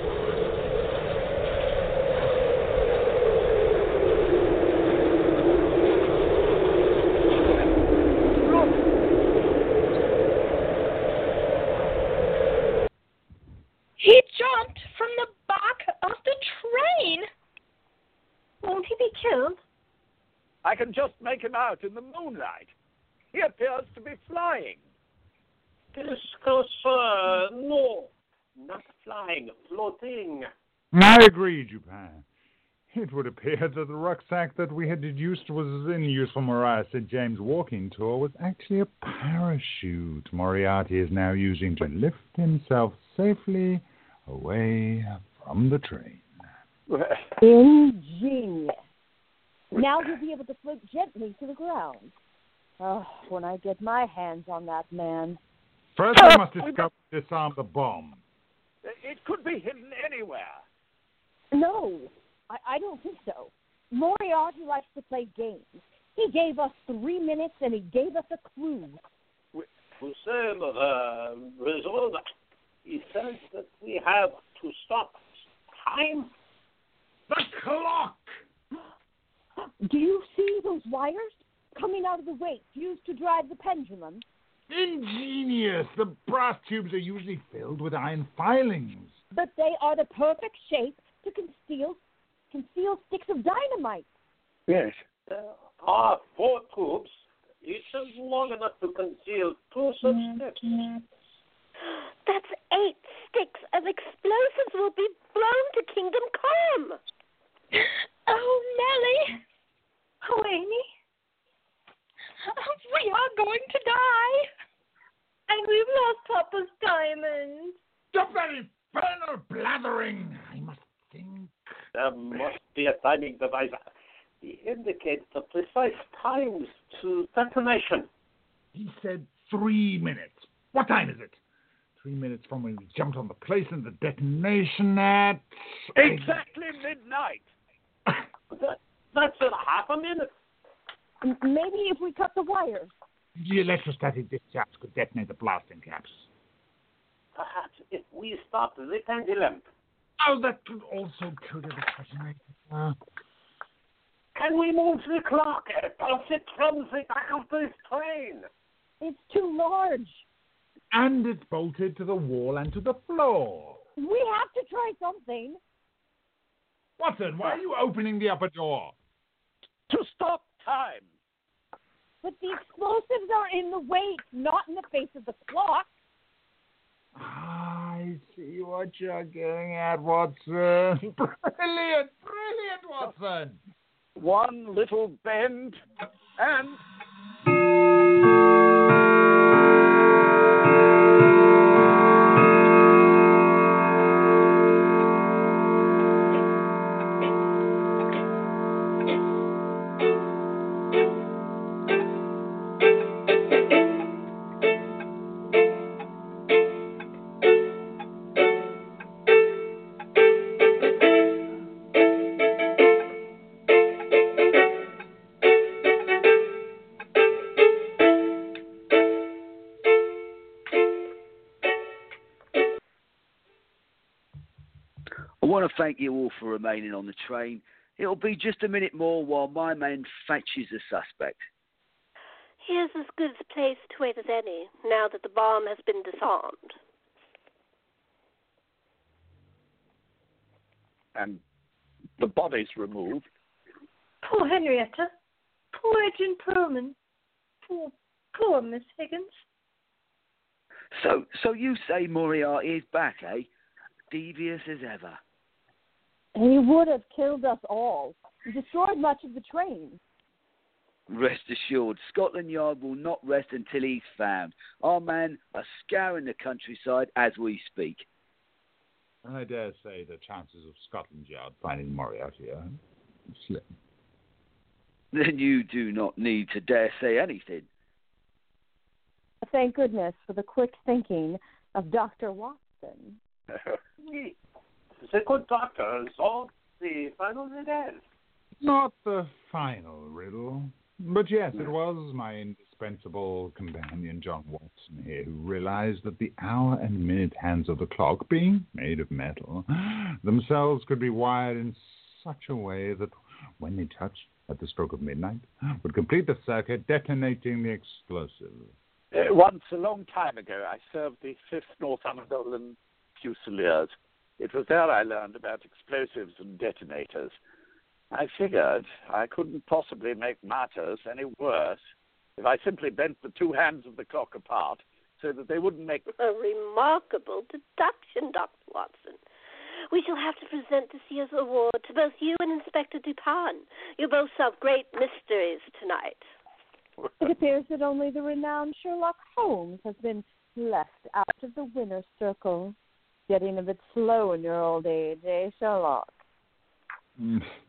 He jumped from the back of the train. Won't he be killed? I can just make him out in the moonlight. He appears to be flying. Disco, sir, no. Not flying, floating. I agree, Dupin. It would appear that the rucksack that we had deduced was in use for Mariah Saint James' walking tour was actually a parachute Moriarty is now using to lift himself safely away from the train. Ingenious. Now you'll be able to float gently to the ground. Oh, when I get my hands on that man. First, we must discover and disarm the bomb. It could be hidden anywhere. No, I, I don't think so. Moriarty likes to play games. He gave us three minutes and he gave us a clue. Hussein, uh, Rizal, he says that we have to stop time. The clock! Do you see those wires coming out of the weights used to drive the pendulum? Ingenious! The brass tubes are usually filled with iron filings. But they are the perfect shape to conceal, conceal sticks of dynamite. Yes. There are four tubes, each is long enough to conceal two such sticks. That's eight sticks of explosives will be blown to Kingdom Come. Oh, Nellie. Oh, Amy. We are going to die. And we've lost Papa's diamond. The very infernal blathering. I must think. There must be a timing device. He indicates the precise times to detonation. He said three minutes. What time is it? Three minutes from when we jumped on the place and the detonation at... Exactly midnight. that, that's in half a minute. Maybe if we cut the wires. The electrostatic discharge could detonate the blasting caps. Perhaps if we stop the pendulum. Oh, that could also trigger the detonator. Can we move the clock? Pulse it from the back of this train. It's too large. And it's bolted to the wall and to the floor. We have to try something. Watson, why are you opening the upper door? To stop time. But the explosives are in the weights, not in the face of the clock. I see what you're getting at, Watson. Brilliant, brilliant, Watson. One little bend and... I want to thank you all for remaining on the train. It'll be just a minute more while my man fetches the suspect. Here's as good a place to wait as any, now that the bomb has been disarmed. And the body's removed. Poor Henrietta. Poor Agent Perlman. Poor, poor Miss Higgins. So, so you say Moriarty is back, eh? Devious as ever. He would have killed us all. He destroyed much of the train. Rest assured, Scotland Yard will not rest until he's found. Our men are scouring the countryside as we speak. I dare say the chances of Scotland Yard finding Moriarty are slim. Then you do not need to dare say anything. Thank goodness for the quick thinking of Doctor Watson. We, the good doctor, solved the final riddle. Not the final riddle, but yes, it was my indispensable companion, John Watson, here, who realized that the hour and minute hands of the clock, being made of metal, themselves could be wired in such a way that when they touched at the stroke of midnight, would complete the circuit, detonating the explosive. Uh, once, a long time ago, I served the fifth Northumberland Fusiliers. It was there I learned about explosives and detonators. I figured I couldn't possibly make matters any worse if I simply bent the two hands of the clock apart so that they wouldn't make... A remarkable deduction, Doctor Watson. We shall have to present this year's award to both you and Inspector Dupin. You both solve great mysteries tonight. It appears that only the renowned Sherlock Holmes has been left out of the winner's circle. Getting a bit slow in your old age, eh, Sherlock? Mm.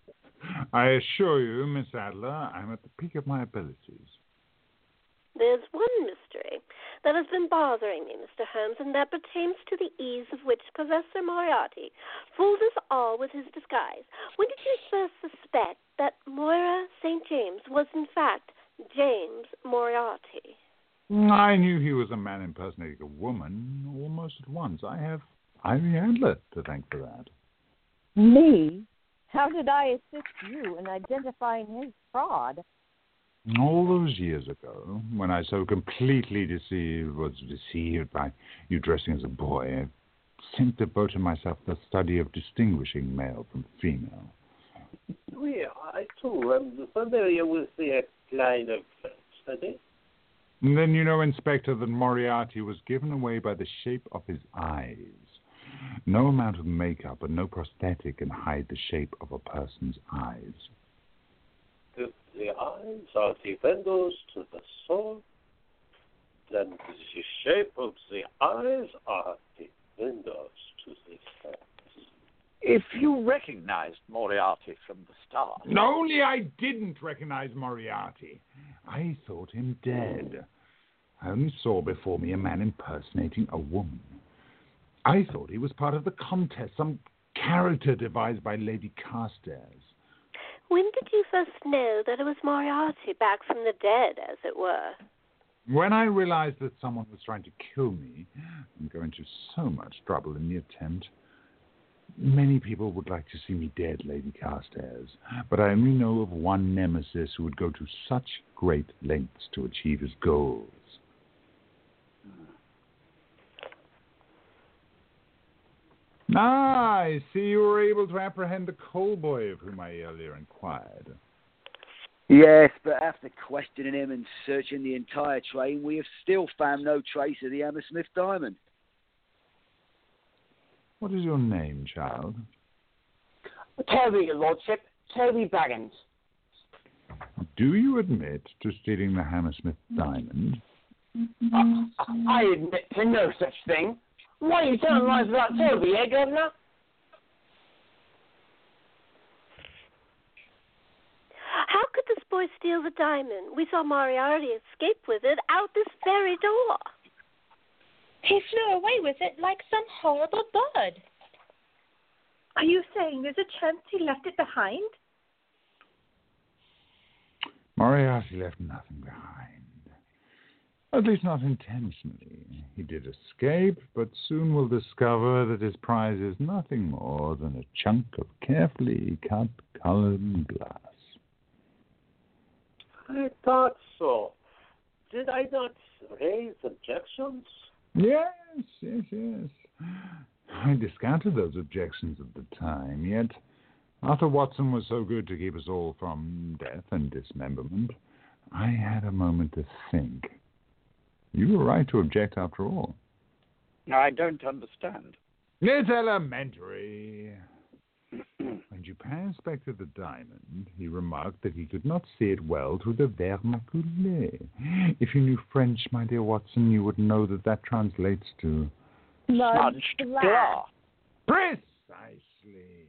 I assure you, Miss Adler, I'm at the peak of my abilities. There's one mystery that has been bothering me, Mister Holmes, and that pertains to the ease of which Professor Moriarty fooled us all with his disguise. When did you first suspect that Moira Saint James was, in fact, James Moriarty? I knew he was a man impersonating a woman almost at once. I have Ivy Adler to thank for that. Me? How did I assist you in identifying his fraud? All those years ago, when I so completely deceived, was deceived by you dressing as a boy, I since devoted myself to the study of distinguishing male from female. We, I too am familiar with the line of study. And then you know, Inspector, that Moriarty was given away by the shape of his eyes. No amount of makeup and no prosthetic can hide the shape of a person's eyes. If the eyes are the windows to the soul, then the shape of the eyes are the windows to the heart. If you recognized Moriarty from the start... No, only I didn't recognize Moriarty. I thought him dead. I only saw before me a man impersonating a woman. I thought he was part of the contest, some character devised by Lady Carstairs. When did you first know that it was Moriarty, back from the dead, as it were? When I realized that someone was trying to kill me and go into so much trouble in the attempt. Many people would like to see me dead, Lady Carstairs, but I only know of one nemesis who would go to such great lengths to achieve his goals. Ah, I see you were able to apprehend the coal boy of whom I earlier inquired. Yes, but after questioning him and searching the entire train, we have still found no trace of the Hammersmith diamond. What is your name, child? Toby, your lordship. Toby Baggins. Do you admit to stealing the Hammersmith diamond? I, I admit to no such thing. Why are you telling lies about Toby, eh, Governor? How could this boy steal the diamond? We saw Moriarty escape with it out this very door. He flew away with it like some horrible bird. Are you saying there's a chance he left it behind? Moriarty left nothing behind. At least not intentionally. He did escape, but soon will discover that his prize is nothing more than a chunk of carefully cut colored glass. I thought so. Did I not raise objections? Yes, yes, yes. I discounted those objections at the time, yet Arthur Watson was so good to keep us all from death and dismemberment, I had a moment to think. You were right to object after all. I don't understand. It's elementary. When Dupin inspected the diamond, he remarked that he could not see it well through the verre maculé. If you knew French, my dear Watson, you would know that that translates to... Smudged glass. Precisely.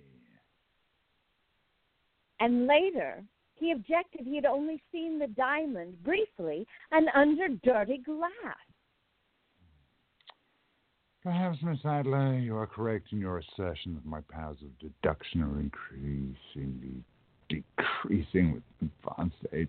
And later, he objected he had only seen the diamond briefly and under dirty glass. Perhaps, Miss Adler, you are correct in your assertion that my powers of deduction are increasingly decreasing with advanced age.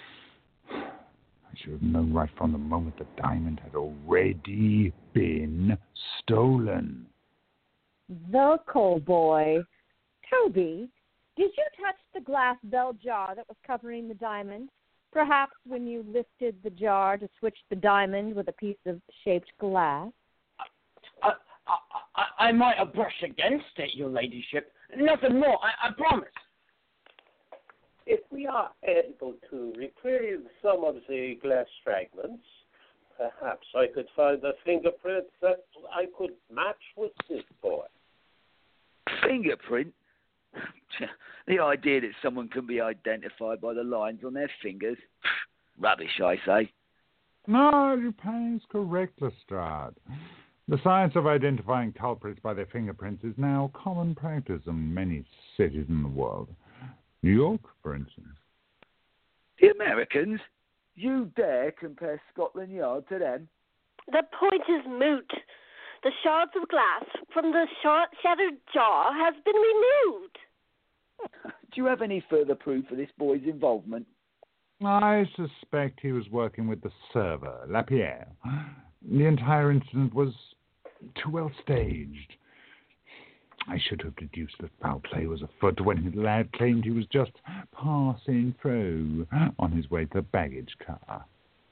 I should have known right from the moment the diamond had already been stolen. The coal boy. Toby, did you touch the glass bell jar that was covering the diamond? Perhaps when you lifted the jar to switch the diamond with a piece of shaped glass? I, I, I, I might have brushed against it, your ladyship. Nothing more, I, I promise. If we are able to retrieve some of the glass fragments, perhaps I could find a fingerprint that I could match with this boy. Fingerprint? The idea that someone can be identified by the lines on their fingers? Rubbish, I say. No, Dupin is correct, Lestrade. The science of identifying culprits by their fingerprints is now common practice in many cities in the world. New York, for instance. The Americans? You dare compare Scotland Yard to them? The point is moot. The shards of glass from the shard- shattered jaw has been removed. Do you have any further proof of this boy's involvement? I suspect he was working with the server, Lapierre. The entire incident was too well staged. I should have deduced that foul play was afoot when the lad claimed he was just passing through on his way to the baggage car.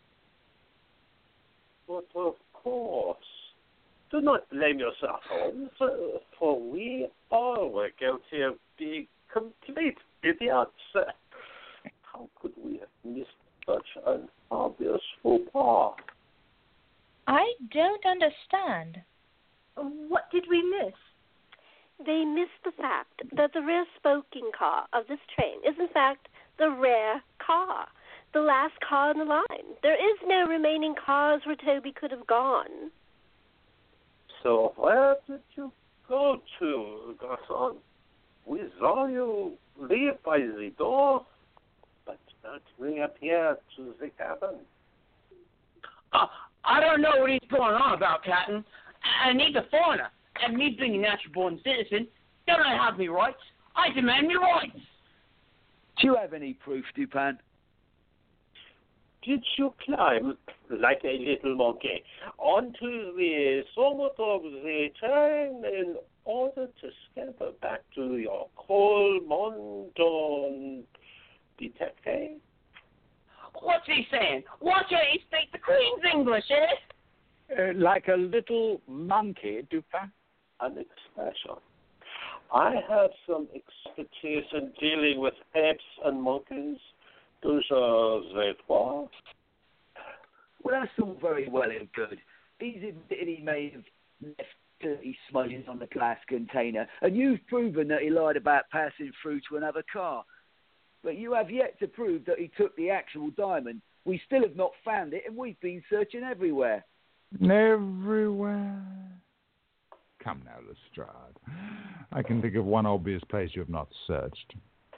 But of course, do not blame yourself, Holmes, for we all were guilty of being complete idiots. How could we have missed such an obvious faux pas? I don't understand. What did we miss? They missed the fact that the rare smoking car of this train is, in fact, the rare car, the last car in the line. There is no remaining cars where Toby could have gone. So where did you go to, Garçon? We saw you leave by the door, but not reappear to the cabin. Uh, I don't know what he's going on about, Captain. And he's a foreigner. And me being a natural-born citizen, don't I have me rights? I demand me rights. Do you have any proof, Dupin? Did you climb, like a little monkey, onto the summit of the train in order to scamper back to your coal Mondon detective? What's he saying? Watch out, he speaks the Queen's English, eh? Uh, like a little monkey, Dupin? An expression. I have some expertise in dealing with apes and monkeys. Toujours they trois. Well, that's all very well and good. He's admitted he may have left dirty smudges on the glass container, and you've proven that he lied about passing through to another car. But you have yet to prove that he took the actual diamond. We still have not found it, and we've been searching everywhere. Everywhere. Come now, Lestrade. I can think of one obvious place you have not searched.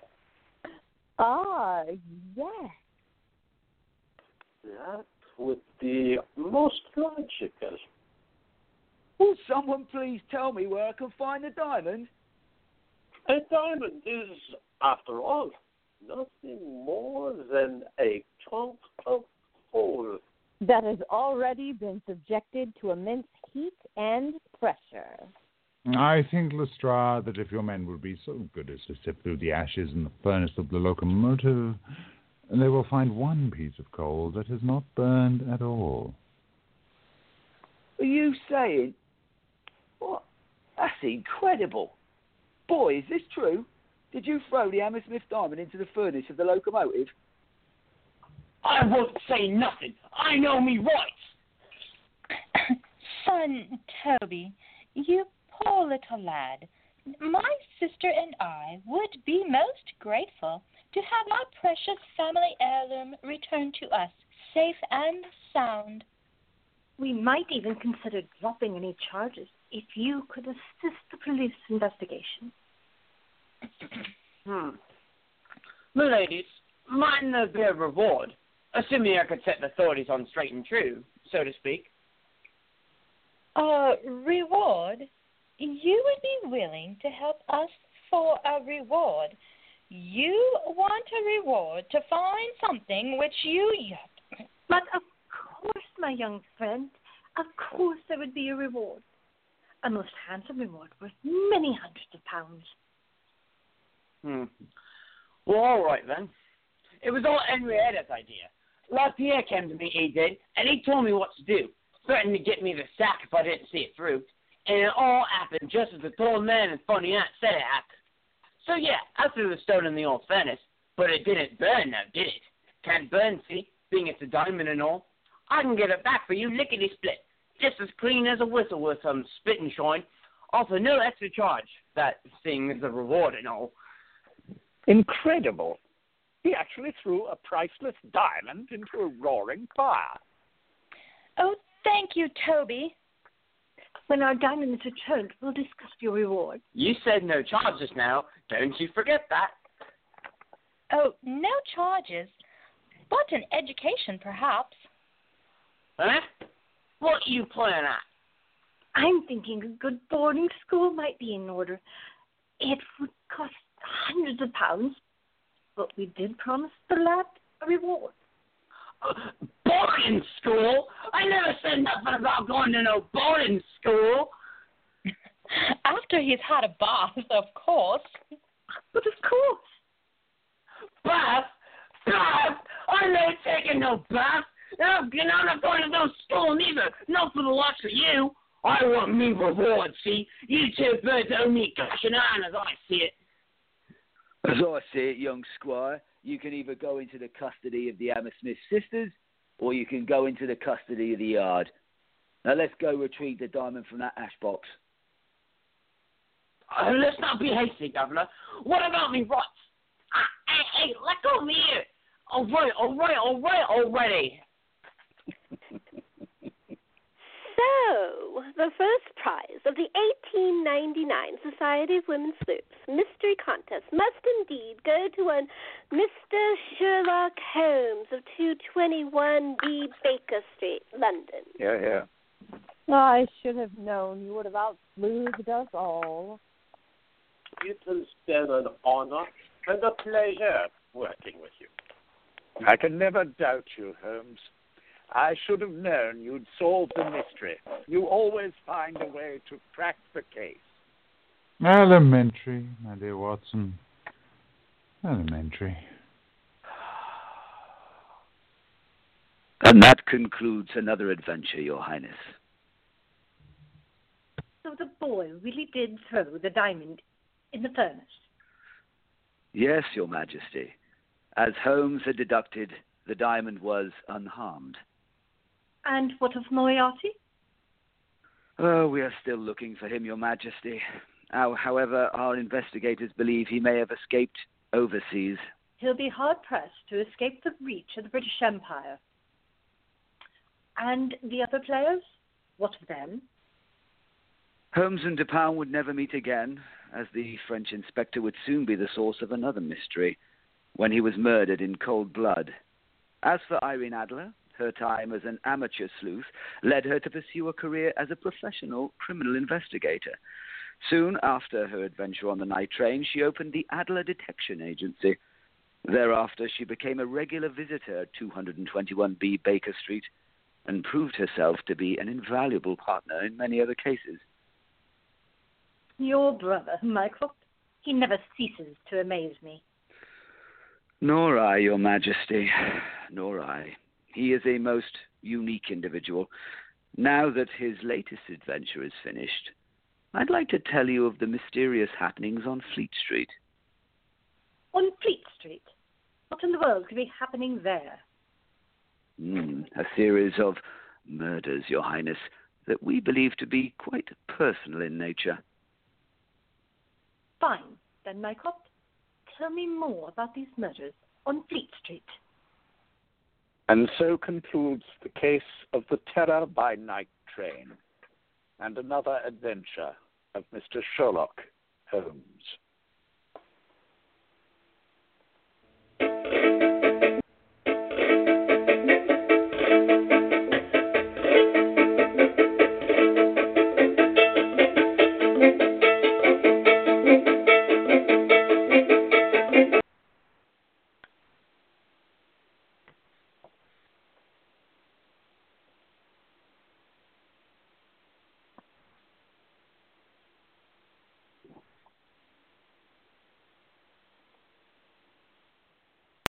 Ah, yes. That would be most logical. Will someone please tell me where I can find the diamond? A diamond is, after all, nothing more than a chunk of coal that has already been subjected to immense heat and pressure. I think, Lestrade, that if your men would be so good as to sift through the ashes in the furnace of the locomotive, they will find one piece of coal that has not burned at all. Are you saying? What? That's incredible. Boy, is this true? Did you throw the Hammersmith diamond into the furnace of the locomotive? I won't say nothing. I know me rights. Son Toby, you poor little lad. My sister and I would be most grateful to have our precious family heirloom returned to us, safe and sound. We might even consider dropping any charges if you could assist the police investigation. Hmm. Miladies, mightn't there be a reward, assuming I could set the authorities on straight and true, so to speak? A reward? You would be willing to help us for a reward. You want a reward to find something which you... But of course, my young friend, of course there would be a reward. A most handsome reward worth many hundreds of pounds. Hmm. Well, all right then. It was all Henrietta's idea. Lapierre came to me, he did, and he told me what to do, threatened to get me the sack if I didn't see it through. And it all happened just as the tall man and funny aunt said it happened. So yeah, I threw the stone in the old furnace, but it didn't burn now, did it? Can't burn, see, being it's a diamond and all. I can get it back for you lickety-split, just as clean as a whistle with some spit and shine. Also, no extra charge, that thing is a reward and all. Incredible. He actually threw a priceless diamond into a roaring fire. Oh, thank you, Toby. When our diamond is returned, we'll discuss your reward. You said no charge just now. Don't you forget that. Oh, no charges, but an education, perhaps. Huh? What you playing at? I'm thinking a good boarding school might be in order. It would cost hundreds of pounds, but we did promise the lad a reward. Uh, boarding school? I never said nothing about going to no boarding school. After he's had a bath, of course. But of course. Bath? Bath? I'm not taking no bath. No, I'm not going to no school neither. Not for the likes of you. I want me reward, see? You two birds owe me cash and iron as I see it. As I see it, young squire, you can either go into the custody of the Hammersmith sisters, or you can go into the custody of the yard. Now let's go retrieve the diamond from that ash box. Uh, let's not be hasty, Governor. What about me rights? Ah, hey, hey, let go of me here. All right, all right, all right, already. So, the first prize of the eighteen ninety-nine Society of Women's Sleuths Mystery Contest must indeed go to one Mister Sherlock Holmes of two twenty-one B Baker Street, London. Yeah, yeah. I should have known you would have outsleuthed us all. It has been an honor and a pleasure working with you. I can never doubt you, Holmes. I should have known you'd solve the mystery. You always find a way to crack the case. Elementary, my dear Watson. Elementary. And that concludes another adventure, Your Highness. So the boy really did throw the diamond in the furnace? Yes, Your Majesty. As Holmes had deducted, the diamond was unharmed. And what of Moriarty? Oh, we are still looking for him, Your Majesty. How, however, our investigators believe he may have escaped overseas. He'll be hard-pressed to escape the reach of the British Empire. And the other players? What of them? Holmes and Dupin would never meet again, as the French inspector would soon be the source of another mystery, when he was murdered in cold blood. As for Irene Adler, her time as an amateur sleuth led her to pursue a career as a professional criminal investigator. Soon after her adventure on the night train, she opened the Adler Detection Agency. Thereafter, she became a regular visitor at two twenty-one B Baker Street and proved herself to be an invaluable partner in many other cases. Your brother, Mycroft, he never ceases to amaze me. Nor I, Your Majesty, nor I. He is a most unique individual. Now that his latest adventure is finished, I'd like to tell you of the mysterious happenings on Fleet Street. On Fleet Street? What in the world could be happening there? Mm, a series of murders, Your Highness, that we believe to be quite personal in nature. Fine, then, Mycroft. Tell me more about these murders on Fleet Street. And so concludes the case of the Terror by Night train and another adventure of Mister Sherlock Holmes.